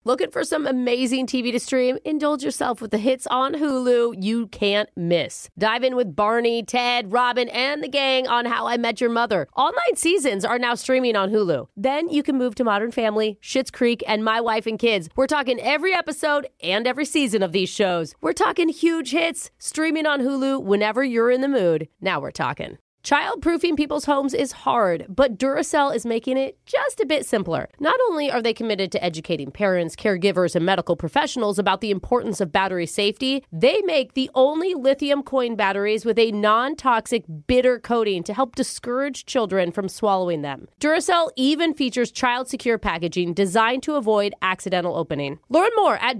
Looking for some amazing TV to stream? Indulge yourself with the hits on Hulu you can't miss. Dive in with Barney, Ted, Robin, and the gang on How I Met Your Mother. All 9 seasons are now streaming on Hulu. Then you can move to Modern Family, Schitt's Creek, and My Wife and Kids. We're talking every episode and every season of these shows. We're talking huge hits, streaming on Hulu whenever you're in the mood. Now we're talking. Child-proofing people's homes is hard, but Duracell is making it just a bit simpler. Not only are they committed to educating parents, caregivers, and medical professionals about the importance of battery safety, they make the only lithium coin batteries with a non-toxic bitter coating to help discourage children from swallowing them. Duracell even features child-secure packaging designed to avoid accidental opening. Learn more at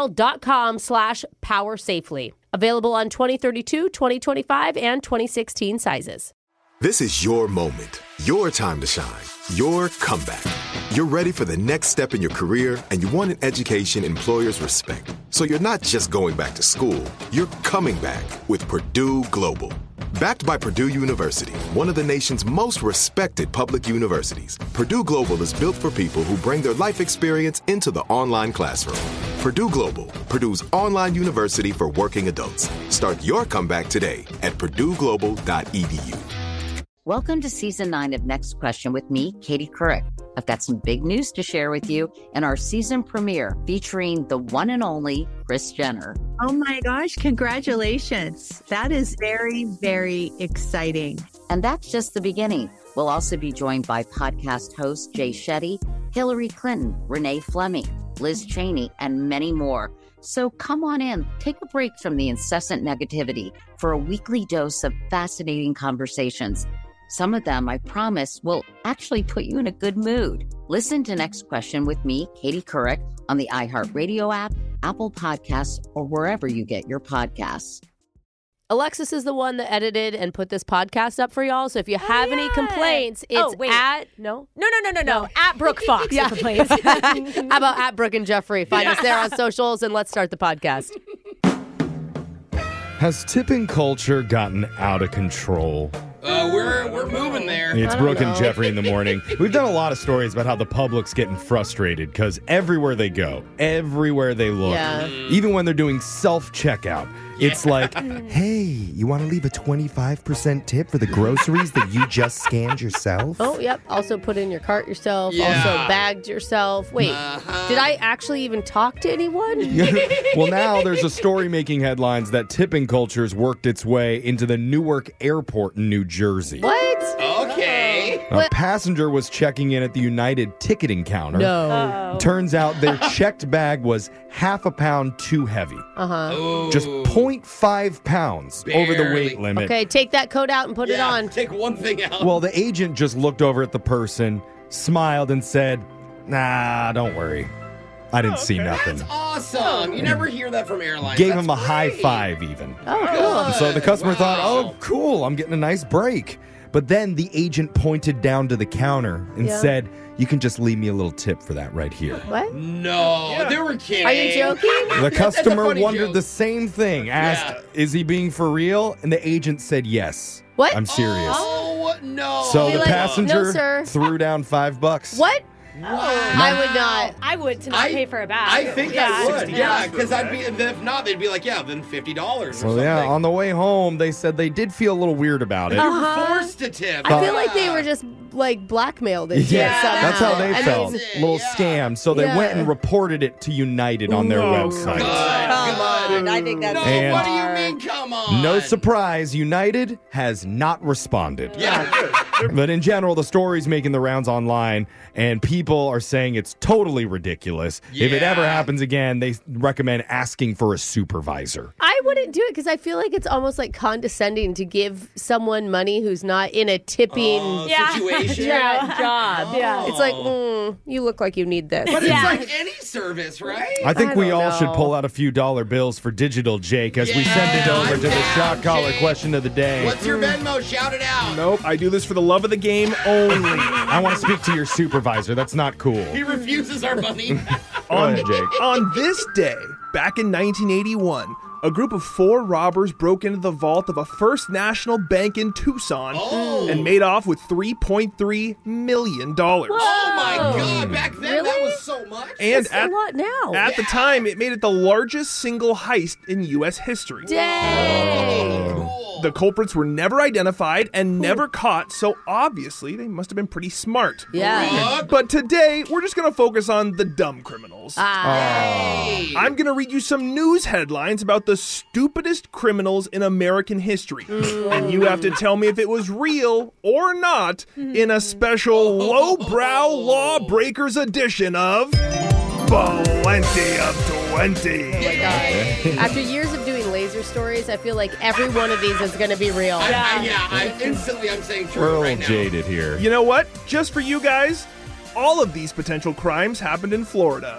Duracell.com/powersafely. Available on 2032, 2025, and 2016 sizes. This is your moment, your time to shine, your comeback. You're ready for the next step in your career, and you want an education employers respect. So you're not just going back to school, you're coming back with Purdue Global. Backed by Purdue University, one of the nation's most respected public universities, Purdue Global is built for people who bring their life experience into the online classroom. Purdue Global, Purdue's online university for working adults. Start your comeback today at purdueglobal.edu. Welcome to Season 9 of Next Question with me, Katie Couric. I've got some big news to share with you in our season premiere featuring the one and only Kris Jenner. Oh my gosh, congratulations. That is very, very exciting. And that's just the beginning. We'll also be joined by podcast host Jay Shetty, Hillary Clinton, Renee Fleming, Liz Cheney, and many more. So come on in, take a break from the incessant negativity for a weekly dose of fascinating conversations. Some of them, I promise, will actually put you in a good mood. Listen to Next Question with me, Katie Couric, on the iHeartRadio app, Apple Podcasts, or wherever you get your podcasts. Alexis is the one that edited and put this podcast up for y'all. So if you have any complaints, it's at... No, at Brooke Fox. Yeah. How about at Brooke and Jeffrey? Find us there on socials and let's start the podcast. Has tipping culture gotten out of control? We're moving there. It's Brooke and Jeffrey in the morning. We've done a lot of stories about how the public's getting frustrated because everywhere they go, everywhere they look, even when they're doing self-checkout, it's like, hey, you want to leave a 25% tip for the groceries that you just scanned yourself? Oh, yep. Also put in your cart yourself. Also bagged yourself. Wait, did I actually even talk to anyone? Well, now there's a story making headlines that tipping culture's worked its way into the Newark Airport in New Jersey. What? Okay. A passenger was checking in at the United ticketing counter. No. Turns out their checked bag was half a pound too heavy. Just 0.5 pounds over the weight limit. Okay, take that coat out and put it on. Take one thing out. Well, the agent just looked over at the person, smiled, and said, nah, don't worry. I didn't see nothing. That's awesome. You never hear that from airlines. Gave him a high five even. Oh, cool. And so the customer thought, oh, cool, I'm getting a nice break. But then the agent pointed down to the counter and said, you can just leave me a little tip for that right here. What? No, they were kidding. Are you joking? The customer wondered joke. the same thing, asked, is he being for real? And the agent said, yes. What? I'm serious. Oh, no. So the passenger no, sir. threw down $5. What? Wow. I would not. I would to not pay for a bag. I think I would. Yeah, because I'd be. If not, they'd be like, yeah, then $50 or something. Well, yeah, on the way home, they said they did feel a little weird about it. You were forced to tip. I feel like they were just like blackmailed into it somehow. That's how they felt. mean, A little scam. So they went and reported it to United on their website. Come on. I think that's And what do you mean, come on? no surprise, United has not responded. Yeah. But in general, the story's making the rounds online, and people are saying it's totally ridiculous. If it ever happens again, they recommend asking for a supervisor. I wouldn't do it because I feel like it's almost like condescending to give someone money who's not in a tipping situation. job. Yeah. It's like, you look like you need this. But it's like any service, right? I think we don't all should know. pull out a few dollar bills for Digital Jake as we send it over to the shot collar question of the day. What's your Venmo? Shout it out. Nope, I do this for the love of the game only. I want to speak to your supervisor. That's not cool. He refuses our money. Go ahead, Jake. On this day, back in 1981, A group of 4 robbers broke into the vault of a First National Bank in Tucson and made off with $3.3 million. Oh my God! Back then, that was so much. And That's a lot now. At the time, it made it the largest single heist in U.S. history. Dang. Cool. The culprits were never identified and never caught, so obviously they must have been pretty smart. Yeah. But today, we're just going to focus on the dumb criminals. I'm going to read you some news headlines about the stupidest criminals in American history. And you have to tell me if it was real or not in a special lowbrow lawbreakers edition of Plenty of 20. Oh my God. After years of doing laser stories, I feel like every one of these is going to be real. I'm saying true We're a right little now. jaded here. You know what? Just for you guys, all of these potential crimes happened in Florida.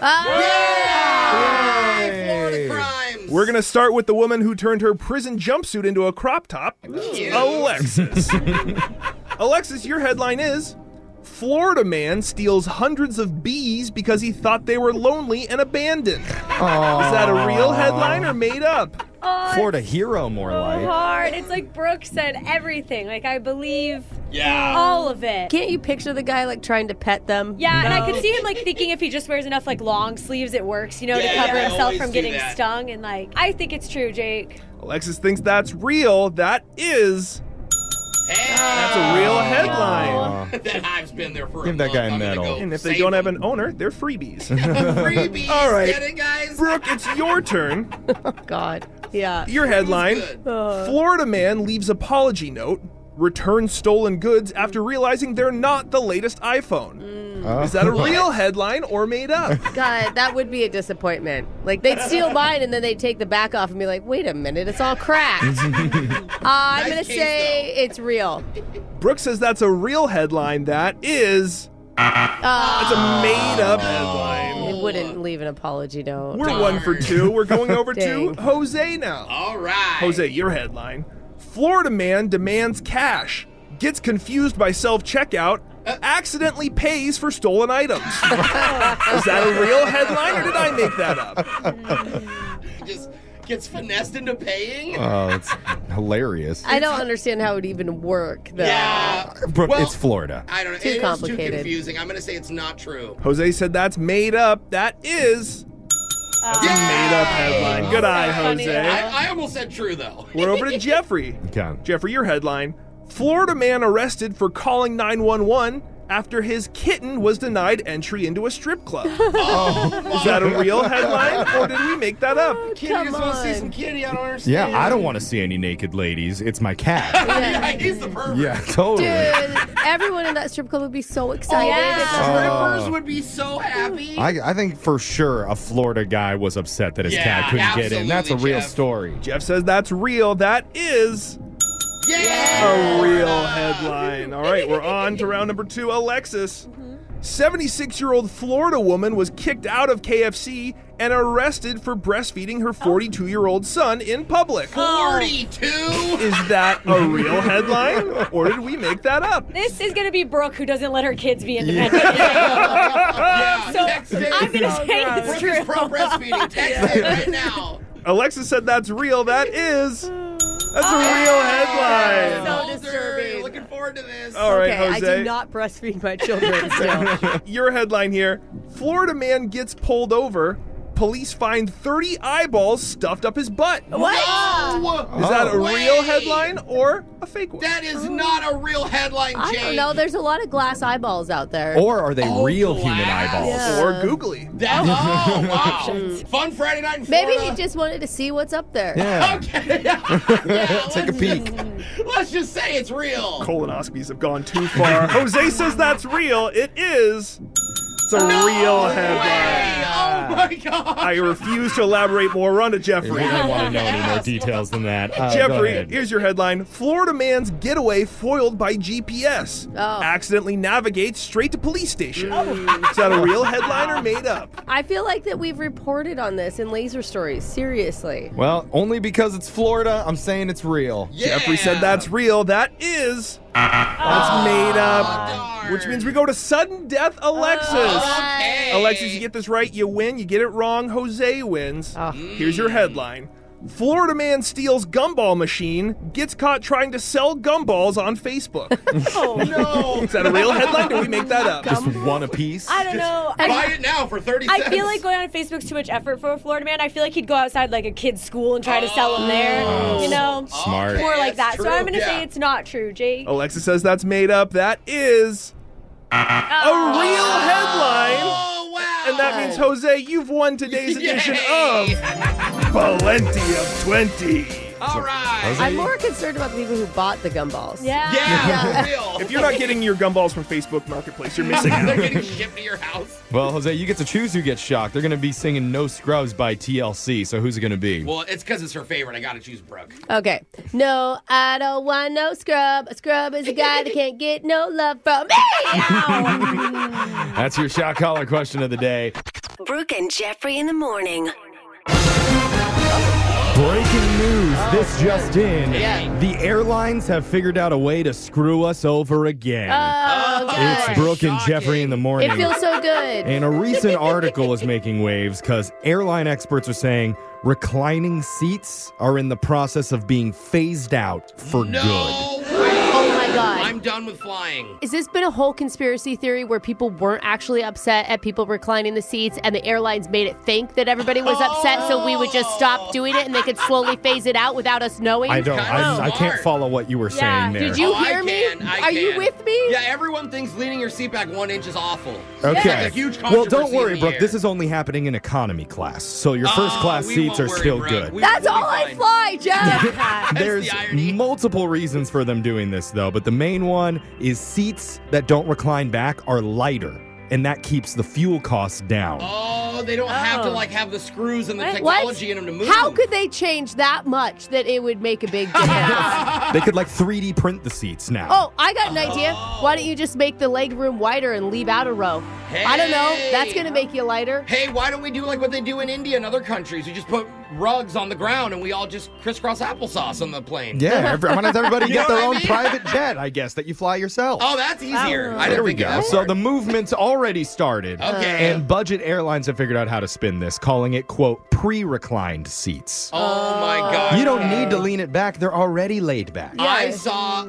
Florida crimes. We're going to start with the woman who turned her prison jumpsuit into a crop top, Alexis. Alexis, your headline is, Florida man steals hundreds of bees because he thought they were lonely and abandoned. Is that a real headline or made up? Florida hero, more like. Hard. It's like Brooke said everything. Like, I believe Yeah. all of it. Can't you picture the guy like trying to pet them? Yeah, and I could see him like thinking if he just wears enough like long sleeves, it works, you know, to cover I himself always from do getting that. stung. And like, I think it's true, Jake. Alexis thinks that's real. That is... That's a real headline. That hive's been there for Give a that month. guy a I'm gonna medal. go And if they save don't have him. an owner, they're freebies. Freebies. All right. Get it, guys? Brooke, it's your turn. God. Yeah. Your headline, Good. Florida man leaves apology note, returns stolen goods after realizing they're not the latest iPhone. Is that a real headline or made up? God, that would be a disappointment. Like, they'd steal mine and then they'd take the back off and be like, wait a minute, it's all cracked. I'm going to case, say it's real. Brooke says that's a real headline. That is... That's a made-up headline. It wouldn't leave an apology note. We're 1 for 2. We're going over to Dang. Jose now. All right. Jose, your headline. Florida man demands cash, gets confused by self-checkout, accidentally pays for stolen items. Is that a real headline or did I make that up? Just gets finessed into paying. Oh, it's hilarious. I don't understand how it would even work, though. Yeah. Brooke, Well, it's Florida. I don't know. Too It is complicated. too confusing. I'm going to say it's not true. Jose said that's made up. That is... That's a made-up headline. Good eye, Jose. I almost said true, though. We're over to Jeffrey. Okay. Jeffrey, your headline. Florida man arrested for calling 911 after his kitten was denied entry into a strip club. Is that a real headline, or did we make that up? Kitty just Come wants to see on. some kitty. I don't understand. Yeah, I don't want to see any naked ladies. It's my cat. Yeah, he's the pervert. Yeah, totally. Dude, everyone in that strip club would be so excited. Strippers would be so happy. I think for sure a Florida guy was upset that his cat couldn't get in. That's a absolutely, real Jeff. story. Jeff says that's real. That is a real headline. All right, we're on to round number 2. Alexis. 76-year-old Florida woman was kicked out of KFC and arrested for breastfeeding her 42-year-old son in public. 42? Is that a real headline, or did we make that up? This is going to be Brooke who doesn't let her kids be independent. Yeah, So text it. I'm going to say it's Brooke true. is pro breastfeeding. Text it right now. Alexis said that's real. That's a real headline. So Older. disturbing. Looking forward to this. All right, Okay, I Jose. do not breastfeed my children still. Your headline here. Florida man gets pulled over. Police find 30 eyeballs stuffed up his butt. What? Is that a Wait. real headline or a fake one? That is not a real headline, I Jake. don't know. There's a lot of glass eyeballs out there. Or are they real human glass. eyeballs? Yeah. Or googly. That, wow. Fun Friday night in Maybe Florida. he just wanted to see what's up there. Yeah. Okay. Yeah, Take a peek. Let's just say it's real. Colonoscopies have gone too far. Jose says that's real. It is. It's a real headline. Oh my God. I refuse to elaborate more. Run to We Jeffrey. don't want to know any more details than that. Go Jeffrey, ahead. here's your headline. Florida man's getaway foiled by GPS. Oh. Accidentally navigates straight to police station. Is that a real headline or made up? I feel like that we've reported on this in Laser Stories. Seriously. Well, only because it's Florida, I'm saying it's real. Yeah. Jeffrey said that's real. That is. That's made up. darn. Which means we go to sudden death Alexis. Okay. Alexis, you get this right, you win. You get it wrong, Jose wins. Oh. Here's your headline. Florida man steals gumball machine, gets caught trying to sell gumballs on Facebook. Oh, No. Is that a real headline? Did we make that up? Just one apiece? I don't know. Buy it now for 30 cents. I feel like going on Facebook's too much effort for a Florida man. I feel like he'd go outside like a kid's school and try to sell them there. You know? Smart. More like that. That's So I'm true, going to yeah. say it's not true, Jake. Alexa says that's made up. That is a real headline. Oh, wow. And that means, Jose, you've won today's edition of Plenty of 20. All right. I'm more concerned about the people who bought the gumballs. Yeah. Yeah, for real. If you're not getting your gumballs from Facebook Marketplace, you're missing They're out. getting shipped to your house. Well, Jose, you get to choose who gets shocked. They're going to be singing No Scrubs by TLC, so who's it going to be? Well, it's because it's her favorite. I got to choose Brooke. Okay. No, I don't want no scrub. A scrub is a guy that can't get no love from me. Ow. That's your shock collar question of the day. Brooke and Jeffrey in the morning. Breaking news, this just in. Yeah. The airlines have figured out a way to screw us over again. Oh, It's gosh. Brooke and Jeffrey in the morning. It feels so good. And a recent article is making waves because airline experts are saying reclining seats are in the process of being phased out for good. No way. Oh my God. I'm done with flying. Has this been a whole conspiracy theory where people weren't actually upset at people reclining the seats and the airlines made it think that everybody was upset so we would just stop doing it and they could slowly phase it out without us knowing? I don't. Kinda I can't smart. follow what you were Yeah. saying there. Did you Oh, I hear me? can, I Are you can. with me? Yeah, everyone thinks leaning your seat back 1 inch is awful. Okay. It's like a huge Well, don't controversy worry, in the Brooke. air. This is only happening in economy class, so your first class we seats won't are worry, still Brooke. good. That's We'll be all I fine. fly, Jeff. That's There's the irony. multiple reasons for them doing this, though, but the main one is seats that don't recline back are lighter, and that keeps the fuel costs down. Oh, they don't have to have the screws and the What? technology in them to move. How could they change that much that it would make a big difference? They could 3D print the seats now. Oh, I got an idea. Why don't you just make the leg room wider and leave out a row? I don't know. That's going to make you lighter. Hey, why don't we do like what they do in India and other countries? We just put rugs on the ground and we all just crisscross applesauce on the plane. Yeah, why does everybody You get know their what own I mean? private jet, I guess, that you fly yourself? Oh, that's easier. I There didn't we think of go. that So part. the movement's already started. Okay. And budget airlines have figured out how to spin this, calling it, quote, pre-reclined seats. Oh my God. You don't need to lean it back. They're already laid back. I saw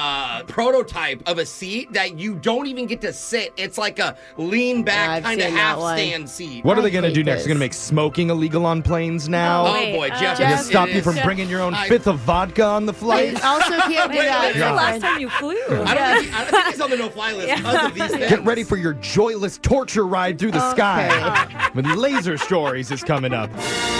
a prototype of a seat that you don't even get to sit. It's like a lean back I've kind of seen that half one. stand seat. What are they going to hate do next? this. They're going to make smoking illegal on planes now? Oh Wait, boy, Jeff. They're gonna it stop you is- from bringing your own I- fifth of vodka on the You flight? also can't do Wait, that. when's the Yeah. last time you flew? I don't think he's on the no-fly list because of these things. Get ready for your joyless torture ride through the sky. With Laser Stories is coming up.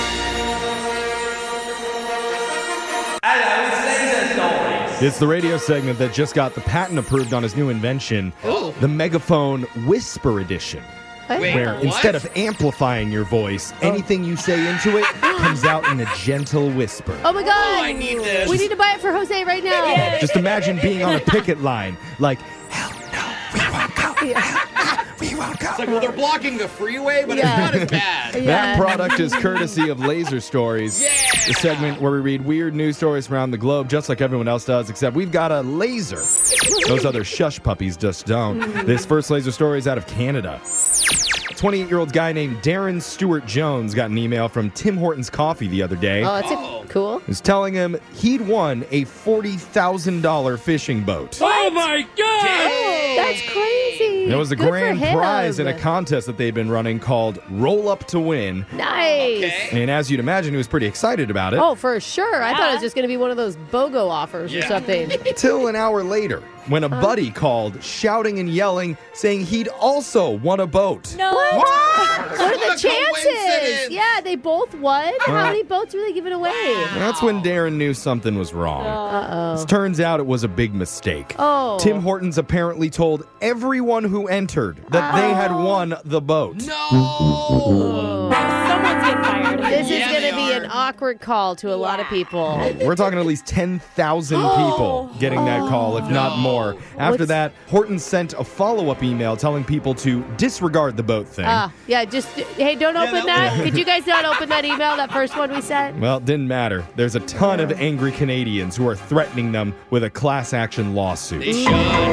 It's the radio segment that just got the patent approved on his new invention, the Megaphone Whisper Edition. Wait, Where what? instead of amplifying your voice, anything you say into it comes out in a gentle whisper. Oh my God. I need this. We need to buy it for Jose right now. Just imagine being on a picket line, like, hell no, we won't go. We won't go. It's like, well, they're blocking the freeway, but Yeah. it's not as bad. That product is courtesy of Laser Stories, the segment where we read weird news stories from around the globe, just like everyone else does, except we've got a laser. Those other shush puppies just don't. This first Laser Story is out of Canada. A 28-year-old guy named Darren Stewart Jones got an email from Tim Hortons Coffee the other day. Oh, that's cool. He was telling him he'd won a $40,000 fishing boat. Oh my God! That's crazy. It was the Good for grand him. prize in a contest that they'd been running called Roll Up to Win. Nice. Okay. And as you'd imagine, he was pretty excited about it. Oh, for sure. I thought it was just going to be one of those BOGO offers or something. Till an hour later, when a buddy called, shouting and yelling, saying he'd also won a boat. No. What are the What a chances? coincidence. Yeah, they both won. How many boats were they giving away? That's when Darren knew something was wrong. Uh-oh. It turns out it was a big mistake. Oh. Tim Hortons apparently told everyone who entered that they had won the boat. No! Someone's getting fired. This is Yeah, going they to be are. an awkward call to a lot of people. We're talking at least 10,000 people getting that call, if not more. After What's- that, Horton sent a follow-up email telling people to disregard the boat thing. Yeah, just, hey, don't open that. Could you guys not open that email, that first one we sent? Well, it didn't matter. There's a ton of angry Canadians who are threatening them with a class action lawsuit. They should.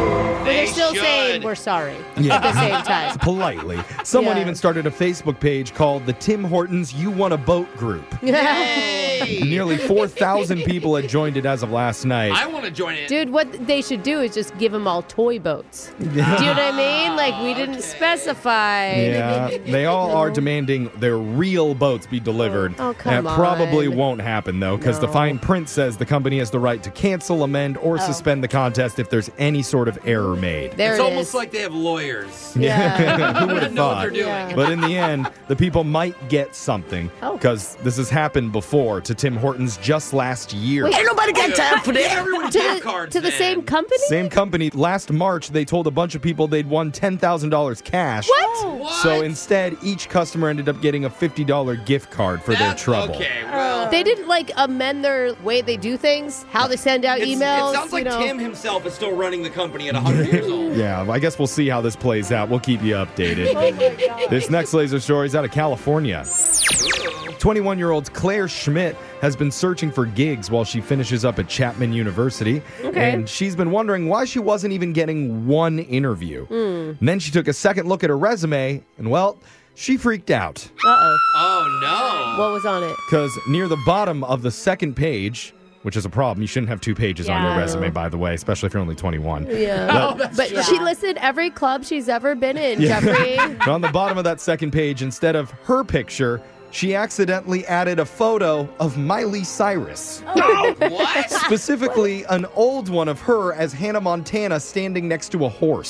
they're still saying we're sorry Yeah. at the same time. Politely. Someone Yeah. even started a Facebook page called the Tim Hortons You Want a Boat Group. Nearly 4,000 people had joined it as of last night. I want to join it. Dude, what they should do is just give them all toy boats. Do you know what I mean? Like, we didn't specify. Yeah, they all are demanding their real boats be delivered. Oh, come That probably on. won't happen, though, because the fine print says the company has the right to cancel, amend, or suspend the contest if there's any sort of error made. There It's it almost is. like they have lawyers. Yeah. Who would have know what thought? they're doing. Yeah. But in the end, the people might get something Oh. because this has happened before to Tim Hortons just last year. Wait, nobody got time for this. Everyone to gift the, cards, to the man. same company? Same company. Last March, they told a bunch of people they'd won $10,000 cash. What? What? So instead, each customer ended up getting a $50 gift card for their That's trouble. Okay, well. They didn't like amend their way they do things, how they send out emails. It sounds like you know. Tim himself is still running the company at 100 years old. Yeah, I guess we'll see how this plays out. We'll keep you updated. This next laser story is out of California. 21-year-old Claire Schmidt has been searching for gigs while she finishes up at Chapman University. Okay. And she's been wondering why she wasn't even getting one interview. And then she took a second look at her resume, and well, she freaked out. Uh-oh. Oh, no. What was on it? Because near the bottom of the second page, which is a problem, you shouldn't have two pages on your Yeah. resume, by the way, especially if you're only 21. Yeah. But she listed every club she's ever been in, Jeffrey. But on the bottom of that second page, instead of her picture, she accidentally added a photo of Miley Cyrus. What? Specifically, an old one of her as Hannah Montana standing next to a horse.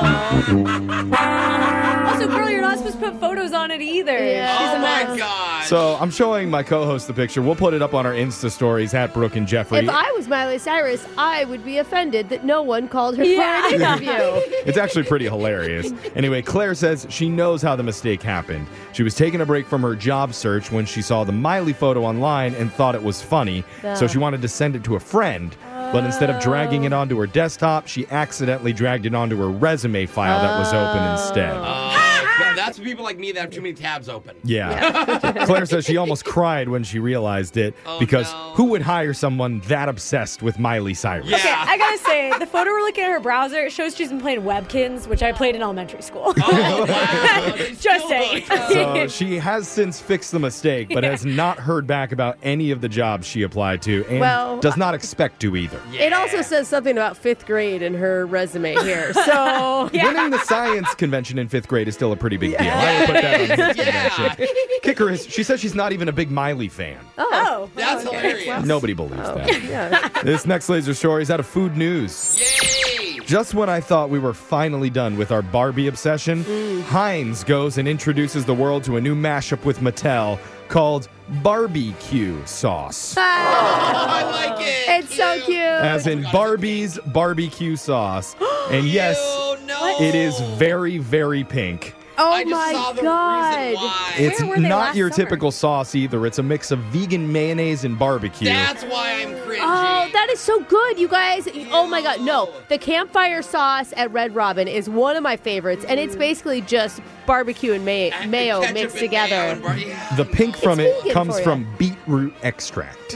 Also, girl, you're not supposed to put photos on it either. Yeah. She's Oh, a my mess. God. So I'm showing my co-host the picture. We'll put it up on our Insta stories at Brooke and Jeffrey. If I was Miley Cyrus, I would be offended that no one called her Yeah. for an interview. It's actually pretty hilarious. Anyway, Claire says she knows how the mistake happened. She was taking a break from her job search when she saw the Miley photo online and thought it was funny, so she wanted to send it to a friend. But instead of dragging it onto her desktop, she accidentally dragged it onto her resume file that was open instead. That's for people like me that have too many tabs open. Yeah. Claire says she almost cried when she realized it because no. who would hire someone that obsessed with Miley Cyrus? Yeah. Okay, I gotta say, the photo we're looking at her browser, it shows she's been playing Webkins, which I played in elementary school. Oh, wow. She's Just still saying. hooked. So she has since fixed the mistake, but has not heard back about any of the jobs she applied to and Well, does not expect to either. It also says something about fifth grade in her resume here. So Winning the science convention in fifth grade is still a pretty big deal. I will put that on his convention. Kicker is, she says she's not even a big Miley fan. Oh. That's hilarious. Nobody believes that. yeah. This next laser story is out of Food News. Yay! Just when I thought we were finally done with our Barbie obsession, Heinz goes and introduces the world to a new mashup with Mattel called Barbecue Sauce. I like it. It's so cute. As in Barbie's barbecue sauce. And yes, Oh, no. it is very, very pink. Oh I just my saw the God. reason why. It's were they not last your summer? typical sauce either. It's a mix of vegan mayonnaise and barbecue. That's why I'm cringing. Oh, that is so good, you guys. Oh my God. No, the campfire sauce at Red Robin is one of my favorites, and it's basically just barbecue and mayo Ketchup mixed and together. mayo and yeah. The pink from It's it vegan comes for ya. from beetroot extract.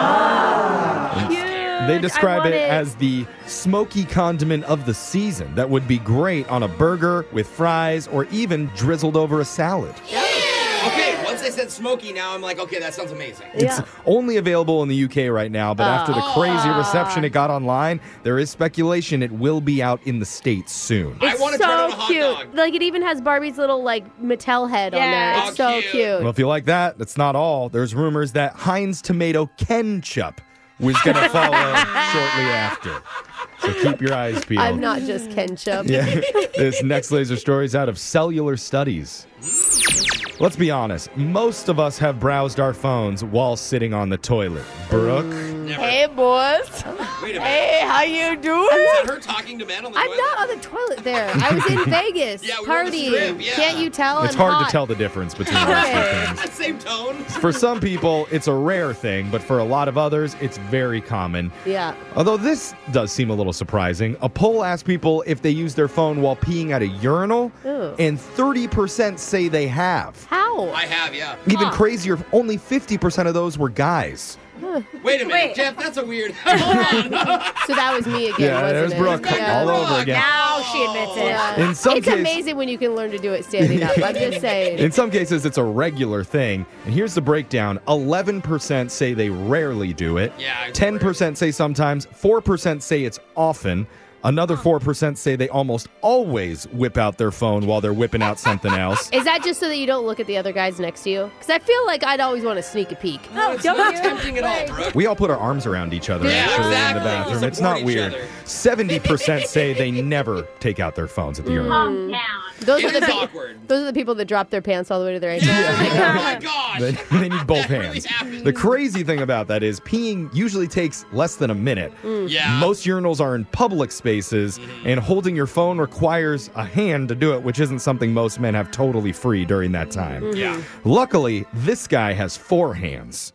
Cute. They describe I want it as the smoky condiment of the season that would be great on a burger, with fries, or even drizzled over a salad. Okay, once they said smoky, now I'm like, okay, that sounds amazing. It's only available in the UK right now, but after the crazy reception it got online, there is speculation it will be out in the States soon. I It's want to try it on a so hot cute. dog. Like it even has Barbie's little like Mattel head on there. Yeah. It's Oh, so cute. cute. Well, if you like that, that's not all. There's rumors that Heinz Tomato Ketchup was going to follow shortly after. So keep your eyes peeled. I'm not just ketchup. Yeah. This next laser story is out of Cellular Studies. Let's be honest. Most of us have browsed our phones while sitting on the toilet. Brooke? Never. Hey, boys. Wait a minute. Hey, how you doing? Is that her talking to men on the I'm toilet? not on the toilet there. I was in Vegas Yeah, we were on the partying. strip, yeah. Can't you tell? It's I'm hard hot. to tell the difference between those two things. That same tone. For some people, it's a rare thing, but for a lot of others, it's very common. Yeah. Although this does seem a little surprising. A poll asked people if they use their phone while peeing at a urinal, Ooh. and 30% say they have. How? I have, yeah. Even crazier, only 50% of those were guys. Wait a minute, Jeff, that's a weird... Hold on. So that was me again, Yeah, wasn't there's it? Brooke all over again. Now she admits it. Yeah. In some It's case- amazing when you can learn to do it standing up. I'm just saying. In some cases, it's a regular thing. And here's the breakdown. 11% say they rarely do it. Yeah, 10% say sometimes. 4% say it's often. Another 4% say they almost always whip out their phone while they're whipping out something else. Is that just so that you don't look at the other guys next to you? Because I feel like I'd always want to sneak a peek. Oh, It's not tempting at all, Brooke. We all put our arms around each other Yeah, actually exactly. in the bathroom. We It's not support each weird. other. 70% say they never take out their phones at the urinal. Those are It the is pe- awkward. Those are the people that drop their pants all the way to their ankles. Oh my gosh. They need both That really hands. happens. The crazy thing about that is peeing usually takes less than a minute. Yeah. Most urinals are in public spaces, and holding your phone requires a hand to do it, which isn't something most men have totally free during that time. Yeah. Luckily, this guy has 4 hands.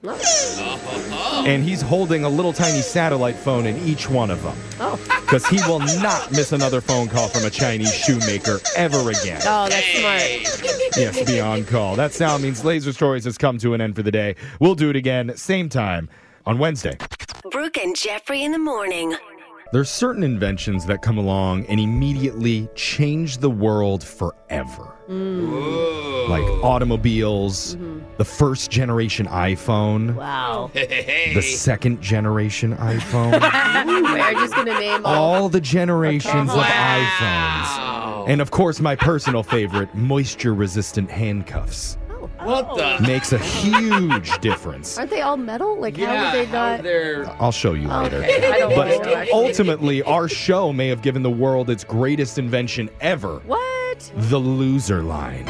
And he's holding a little tiny satellite phone in each one of them. Oh. Because he will not miss another phone call from a Chinese shoemaker ever again. Oh, that's smart. Yes, be on call. That sound means Laser Stories has come to an end for the day. We'll do it again, same time, on Wednesday. Brooke and Jeffrey in the morning. There's certain inventions that come along and immediately change the world forever. Like automobiles, the first generation iPhone, Wow. the second generation iPhone, We're just going to name all the generations of Wow. iPhones. And of course, my personal favorite, moisture-resistant handcuffs. What the? Makes a huge difference. Aren't they all metal? Like, Yeah, how would they how not? they're... I'll show you later. Okay, I don't want to know, But actually. ultimately, our show may have given the world its greatest invention ever, What? the loser line.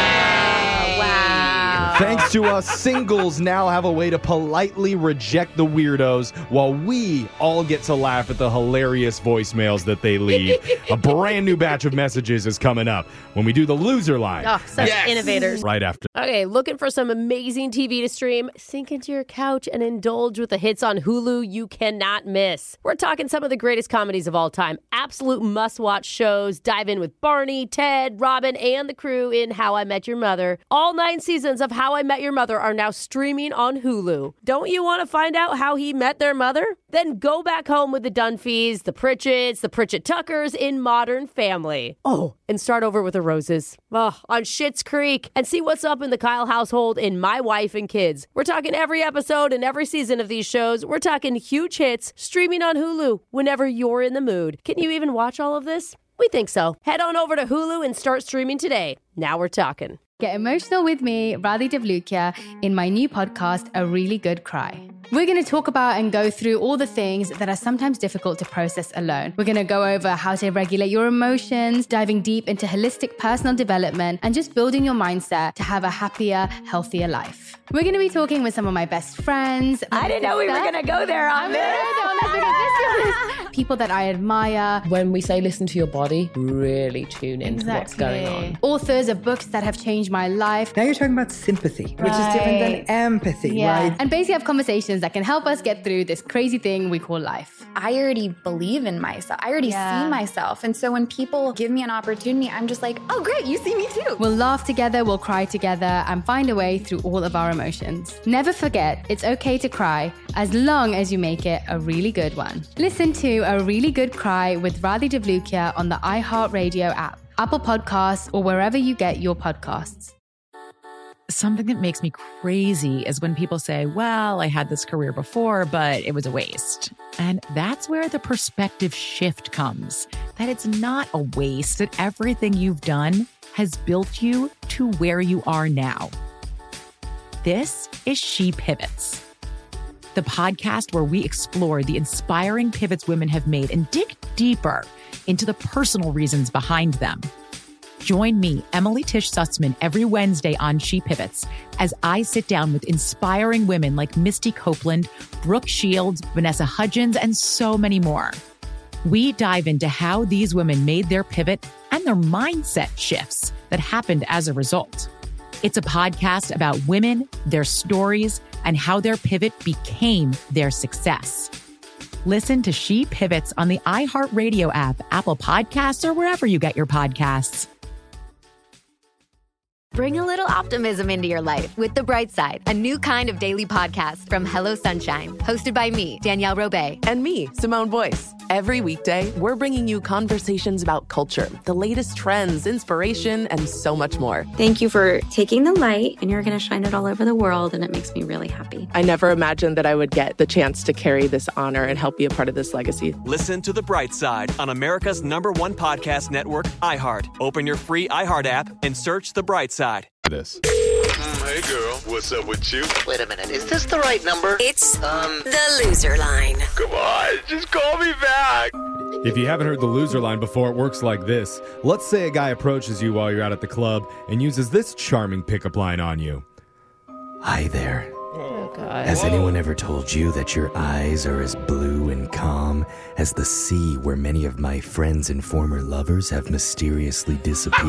Wow. Thanks to us, singles now have a way to politely reject the weirdos while we all get to laugh at the hilarious voicemails that they leave. A brand new batch of messages is coming up when we do the loser line. Oh, such Yes. innovators. Right after. Okay, looking for some amazing TV to stream? Sink into your couch and indulge with the hits on Hulu you cannot miss. We're talking some of the greatest comedies of all time, absolute must-watch shows. Dive in with Barney, Ted, Robin, and the crew in How I Met Your Mother. All 9 seasons of How I Met Your Mother are now streaming on Hulu. Don't you want to find out how he met their mother? Then go back home with the Dunphys, the Pritchett's, the Pritchett Tuckers in Modern Family. Oh, and start over with the Roses. Oh, on Schitt's Creek. And see what's up in the Kyle household in My Wife and Kids. We're talking every episode and every season of these shows. We're talking huge hits streaming on Hulu whenever you're in the mood. Can you even watch all of this? We think so. Head on over to Hulu and start streaming today. Now we're talking. Get emotional with me, Radhi Devlukia, in my new podcast, A Really Good Cry. We're going to talk about and go through all the things that are sometimes difficult to process alone. We're going to go over how to regulate your emotions, diving deep into holistic personal development, and just building your mindset to have a happier, healthier life. We're going to be talking with some of my best friends. I didn't know we were going to go there on this. People that I admire. When we say listen to your body, really tune into what's going on. Authors of books that have changed my life. Now you're talking about sympathy, which is different than empathy, right? And basically have conversations that can help us get through this crazy thing we call life. I already believe in myself. I already see myself. And so when people give me an opportunity, I'm just like, oh, great, you see me too. We'll laugh together, we'll cry together, and find a way through all of our emotions. Never forget, it's okay to cry as long as you make it a really good one. Listen to A Really Good Cry with Radhi Devlukia on the iHeartRadio app, Apple Podcasts, or wherever you get your podcasts. Something that makes me crazy is when people say, well, I had this career before, but it was a waste. And that's where the perspective shift comes, that it's not a waste, that everything you've done has built you to where you are now. This is She Pivots, the podcast where we explore the inspiring pivots women have made and dig deeper into the personal reasons behind them. Join me, Emily Tish Sussman, every Wednesday on She Pivots as I sit down with inspiring women like Misty Copeland, Brooke Shields, Vanessa Hudgens, and so many more. We dive into how these women made their pivot and their mindset shifts that happened as a result. It's a podcast about women, their stories, and how their pivot became their success. Listen to She Pivots on the iHeartRadio app, Apple Podcasts, or wherever you get your podcasts. Bring a little optimism into your life with The Bright Side, a new kind of daily podcast from Hello Sunshine, hosted by me, Danielle Robay. And me, Simone Boyce. Every weekday, we're bringing you conversations about culture, the latest trends, inspiration, and so much more. Thank you for taking the light, and you're going to shine it all over the world, and it makes me really happy. I never imagined that I would get the chance to carry this honor and help be a part of this legacy. Listen to The Bright Side on America's #1 podcast network, iHeart. Open your free iHeart app and search The Bright Side. This. Hey girl, what's up with you? Wait a minute, is this the right number? It's the loser line. Come on, just call me back. If you haven't heard the loser line before, it works like this. Let's say a guy approaches you while you're out at the club and uses this charming pickup line on you. Hi there. Oh, God. Has anyone ever told you that your eyes are as blue and calm as the sea where many of my friends and former lovers have mysteriously disappeared?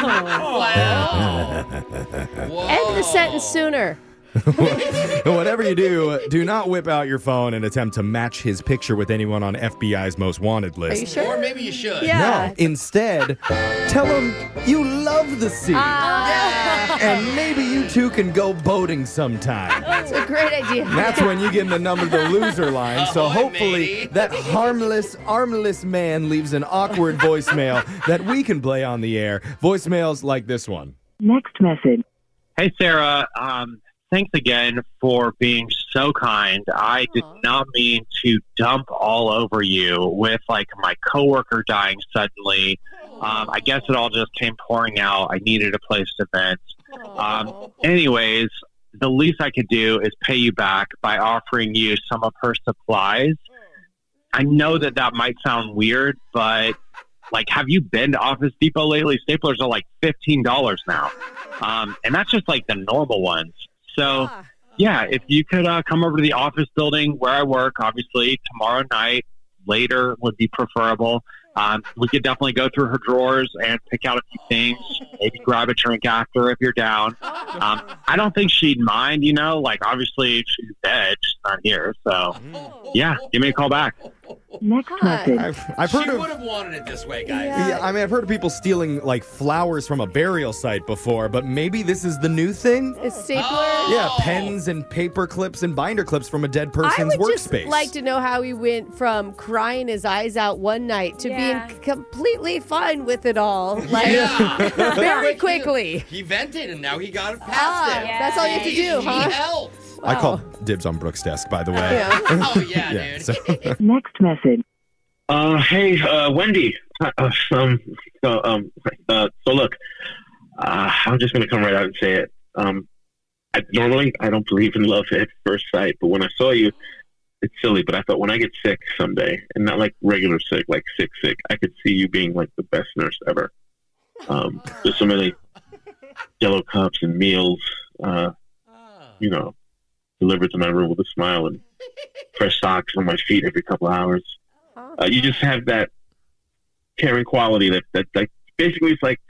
End the sentence sooner. Whatever you do not whip out your phone and attempt to match his picture with anyone on FBI's most wanted list. Are you sure? Or maybe you should. Yeah. No, instead, tell him you love the sea. And maybe you two can go boating sometime. That's a great idea. That's when you give him the number to the loser line. So hopefully matey. that harmless, armless man leaves an awkward voicemail that we can play on the air. Voicemails like this one. Next message. Hey, Sarah. Thanks again for being so kind. I did not mean to dump all over you with, like, my coworker dying suddenly. I guess it all just came pouring out. I needed a place to vent. Anyways, the least I could do is pay you back by offering you some of her supplies. I know that might sound weird, but, like, have you been to Office Depot lately? Staplers are like $15 now. And that's just like the normal ones. So, yeah, if you could come over to the office building where I work, obviously tomorrow night, later would be preferable. We could definitely go through her drawers and pick out a few things, maybe grab a drink after if you're down. I don't think she'd mind, you know, like obviously she's dead, she's not here. So, yeah, give me a call back. Next message. I've heard She of... would have wanted it this way, guys. Yeah, I mean, I've heard of people stealing, like, flowers from a burial site before, but maybe this is the new thing? A stapler? Yeah, pens and paper clips and binder clips from a dead person's I would workspace. just like to know how he went from crying his eyes out one night to being completely fine with it all. Like, very quickly. He vented, and now he got it past it. That's all you have to do, huh? He helped. I call dibs on Brooke's desk, by the way. Yeah. Oh, yeah, dude. So. Next message. Hey, Wendy. So look, I'm just going to come right out and say it. Normally, I don't believe in love at first sight, but when I saw you, it's silly, but I thought when I get sick someday, and not like regular sick, like sick, I could see you being like the best nurse ever. There's so many yellow cups and meals, you know, delivered to my room with a smile and fresh socks on my feet every couple of hours. You just have that caring quality that like basically it's like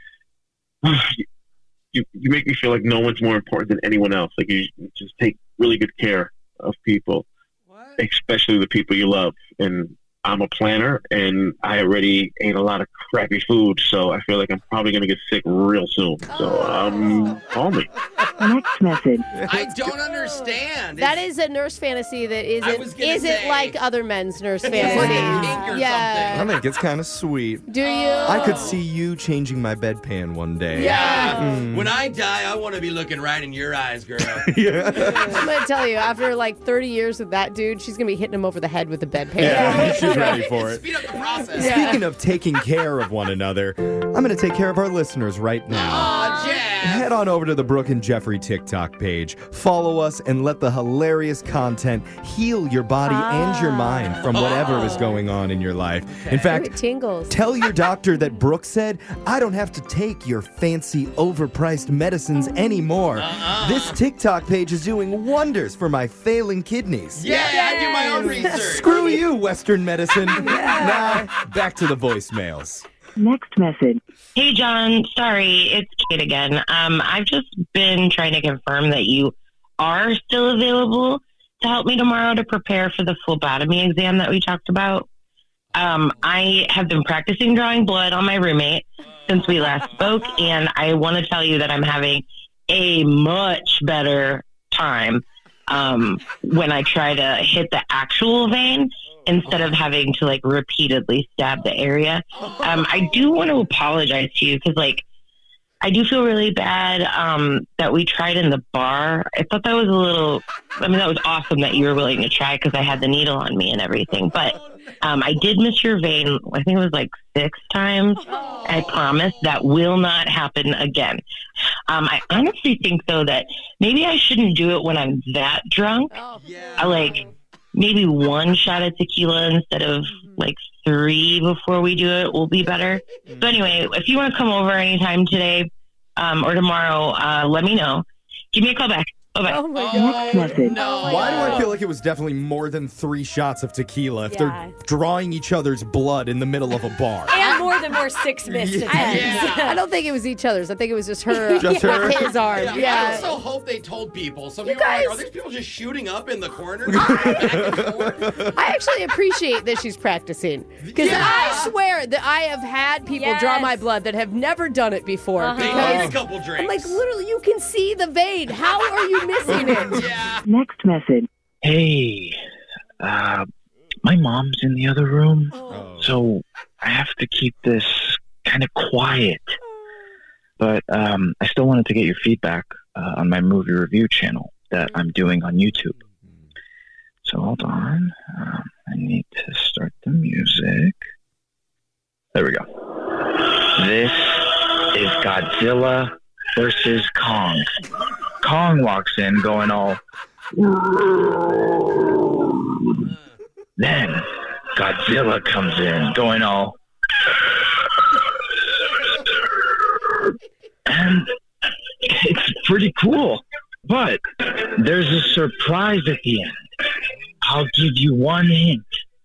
you make me feel like no one's more important than anyone else. Like you just take really good care of people, especially the people you love. And I'm a planner, and I already ate a lot of crappy food, so I feel like I'm probably going to get sick real soon. So call me. Next message. I don't understand. That is a nurse fantasy that isn't say- like other men's nurse It's like a fantasies. kink or Yeah. I think it's kind of sweet. Do you? I could see you changing my bedpan one day. Yeah. When I die, I want to be looking right in your eyes, girl. Yeah. I'm going to tell you, after like 30 years with that dude, she's going to be hitting him over the head with a bedpan. Yeah, she's ready for it. Speed up the process. Speaking of taking care of one another, I'm going to take care of our listeners right now. Aw, Jeff. Head on over to the Brooke and Jeffrey TikTok page. Follow us and let the hilarious content heal your body and your mind from whatever is going on in your life. In fact, It tingles. tell your doctor that Brooke said, I don't have to take your fancy, overpriced medicines anymore. This TikTok page is doing wonders for my failing kidneys. Yeah, I do my own research. Screw you, Western medicine. Now, back to the voicemails. Next message. Hey, John. Sorry, it's Kate again. I've just been trying to confirm that you are still available to help me tomorrow to prepare for the phlebotomy exam that we talked about. I have been practicing drawing blood on my roommate since we last spoke, and I want to tell you that I'm having a much better time when I try to hit the actual vein instead of having to like repeatedly stab the area. I do want to apologize to you because like I do feel really bad that we tried in the bar. I thought that was that was awesome that you were willing to try because I had the needle on me and everything. But I did miss your vein. I think it was like 6 times. I promise that will not happen again. I honestly think, though, that maybe I shouldn't do it when I'm that drunk. I like maybe 1 shot of tequila instead of like 3 before we do it will be better. So anyway, if you want to come over anytime today or tomorrow, let me know. Give me a call back. Bye-bye. Oh, my God. No. Why do I feel like it was definitely more than 3 shots of tequila if they're drawing each other's blood in the middle of a bar? And more 6 missed attempts. I don't think it was each other's. I think it was just her. Just her? His arm. I also hope they told people. Some people are like, are these people just shooting up in the corner? I actually appreciate that she's practicing. Because I swear that I have had people draw my blood that have never done it before. They need a couple drinks. I'm like, literally, you can see the vein. How are you missing it? Next message. Hey, my mom's in the other room, so I have to keep this kind of quiet. But I still wanted to get your feedback on my movie review channel that I'm doing on YouTube. So hold on. I need to start the music. There we go. This is Godzilla versus Kong. Kong walks in going all... Then Godzilla comes in going all... And it's pretty cool. But there's a surprise at the end. I'll give you one hint.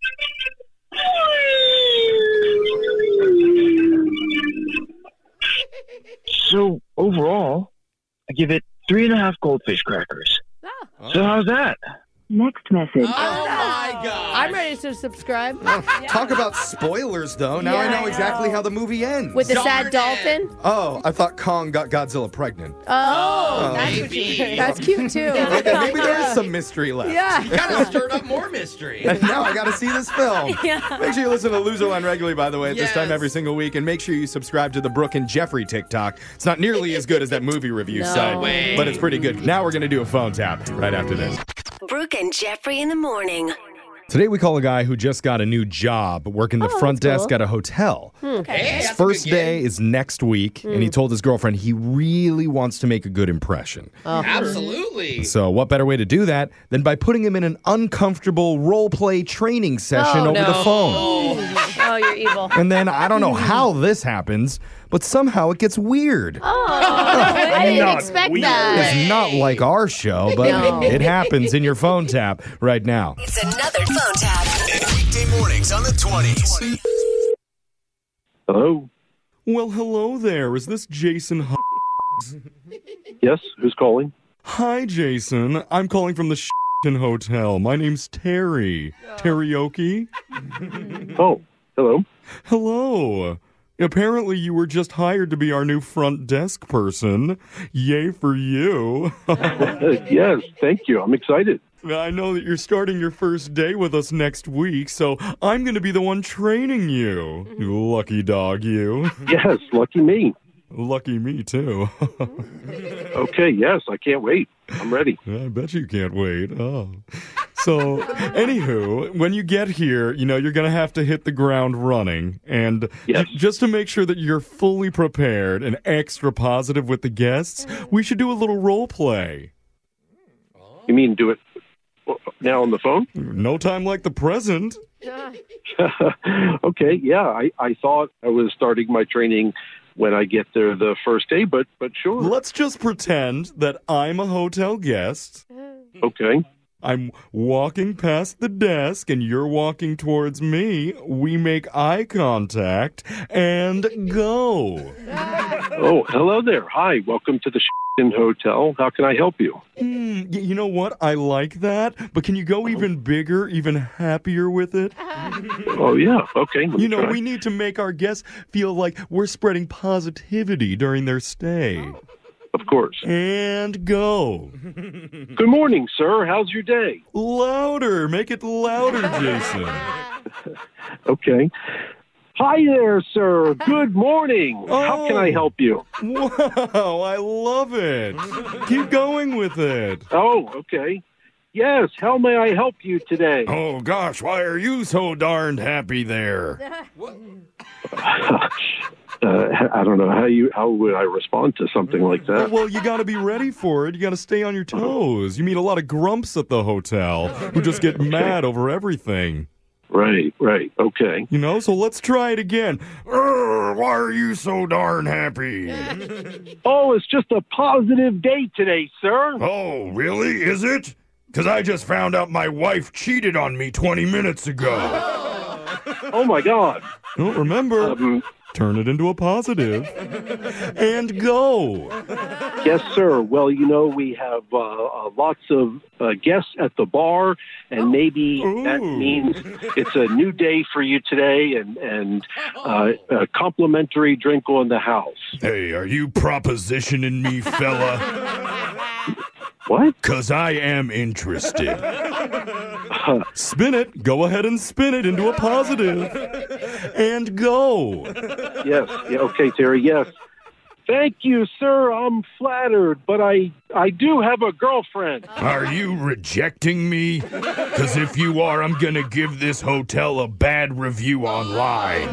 So overall, I give it 3.5 goldfish crackers. So how's that? Next message. Oh my God! I'm ready to subscribe. Talk about spoilers, though. Now I know exactly how the movie ends. With the sad dolphin? Oh, I thought Kong got Godzilla pregnant. Oh, that's what you That's cute, too. Okay, maybe there is some mystery left. Yeah. You kind of stirred up more mystery. And now I got to see this film. Yeah. Make sure you listen to Loserline regularly, by the way, at this time every single week. And make sure you subscribe to the Brooke and Jeffrey TikTok. It's not nearly as good as that movie review site, but it's pretty good. Now we're going to do a phone tap right after this. Brooke and Jeffrey in the morning. Today we call a guy who just got a new job working the front desk at a hotel. Hey, His first day is next week, and he told his girlfriend he really wants to make a good impression. Absolutely. So what better way to do that than by putting him in an uncomfortable role-play training session over the phone. Oh, you're evil. And then I don't know how this happens, but somehow it gets weird. I didn't expect that. It's not like our show, but it happens in your phone tap right now. It's another phone tap. Weekday mornings on the 20s. Hello? Well, hello there. Is this Jason? Yes, who's calling? Hi, Jason. I'm calling from the Hotel. My name's Terry. Teriyaki? Oh, hello. Hello. Apparently you were just hired to be our new front desk person. Yay for you. Yes, thank you. I'm excited. I know that you're starting your first day with us next week, so I'm going to be the one training you. Lucky dog, you. Yes, lucky me. Lucky me, too. Okay, yes, I can't wait. I'm ready. I bet you can't wait. Oh. So, anywho, when you get here, you know, you're going to have to hit the ground running. And just to make sure that you're fully prepared and extra positive with the guests, we should do a little role play. You mean do it now on the phone? No time like the present. Okay, yeah, I thought I was starting my training when I get there the first day, but sure. Let's just pretend that I'm a hotel guest. Okay. I'm walking past the desk and you're walking towards me. We make eye contact and go. Oh, hello there. Hi, welcome to the Hotel. How can I help you? You know what? I like that. But can you go even bigger, even happier with it? Oh, yeah. Okay. You know, we need to make our guests feel like we're spreading positivity during their stay. Of course. And go. Good morning, sir. How's your day? Louder. Make it louder, Jason. Okay. Hi there, sir. Good morning. How can I help you? Wow, I love it. Keep going with it. Oh, okay. Yes, how may I help you today? Oh, gosh, why are you so darned happy there? I don't know how would I respond to something like that. Well, you got to be ready for it. You got to stay on your toes. You meet a lot of grumps at the hotel who just get mad over everything. Right, okay. You know, so let's try it again. Why are you so darn happy? Oh, it's just a positive day today, sir. Oh, really? Is it? Because I just found out my wife cheated on me 20 minutes ago. Oh, my God. Well, remember, turn it into a positive and go. Yes, sir. Well, you know, we have lots of guests at the bar, and maybe that means it's a new day for you today and a complimentary drink on the house. Hey, are you propositioning me, fella? What? Because I am interested. Spin it. Go ahead and spin it into a positive. And go. Yes. Yeah, okay, Terry. Yes. Thank you, sir. I'm flattered, but I do have a girlfriend. Are you rejecting me? Because if you are, I'm going to give this hotel a bad review online.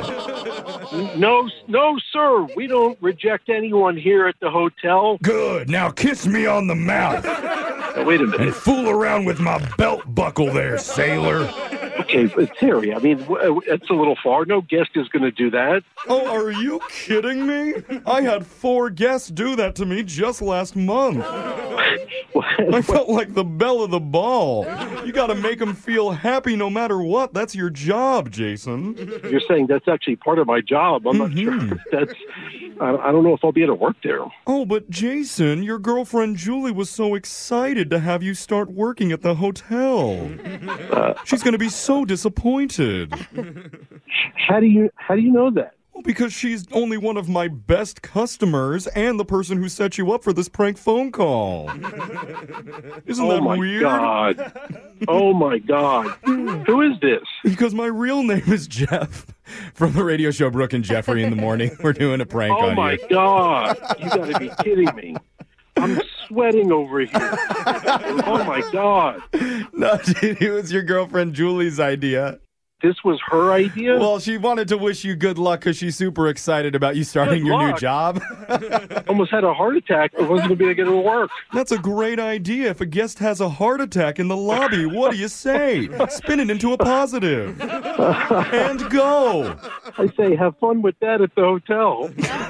No, sir. We don't reject anyone here at the hotel. Good. Now kiss me on the mouth. Now, wait a minute. And fool around with my belt buckle there, sailor. Okay, but Terry, I mean, it's a little far. No guest is going to do that. Oh, are you kidding me? I had 4 guests do that to me just last month. I felt like the belle of the ball. You got to make them feel happy no matter what. That's your job, Jason. You're saying that's actually part of my job. I'm not sure that's... I don't know if I'll be able to work there. Oh, but Jason, your girlfriend Julie was so excited to have you start working at the hotel. She's going to be so disappointed. How do you know that? Well, because she's only one of my best customers and the person who set you up for this prank phone call. Isn't that weird? Oh, my God. Who is this? Because my real name is Jeff. From the radio show Brooke and Jeffrey in the Morning. We're doing a prank on you. Oh, my God. You got to be kidding me. I'm sweating over here. Oh, my God. No, it was your girlfriend Julie's idea. This was her idea? Well, she wanted to wish you good luck because she's super excited about you starting your new job. Almost had a heart attack. I wasn't going to be able to get to work. That's a great idea. If a guest has a heart attack in the lobby, what do you say? Spin it into a positive. And go. I say have fun with that at the hotel.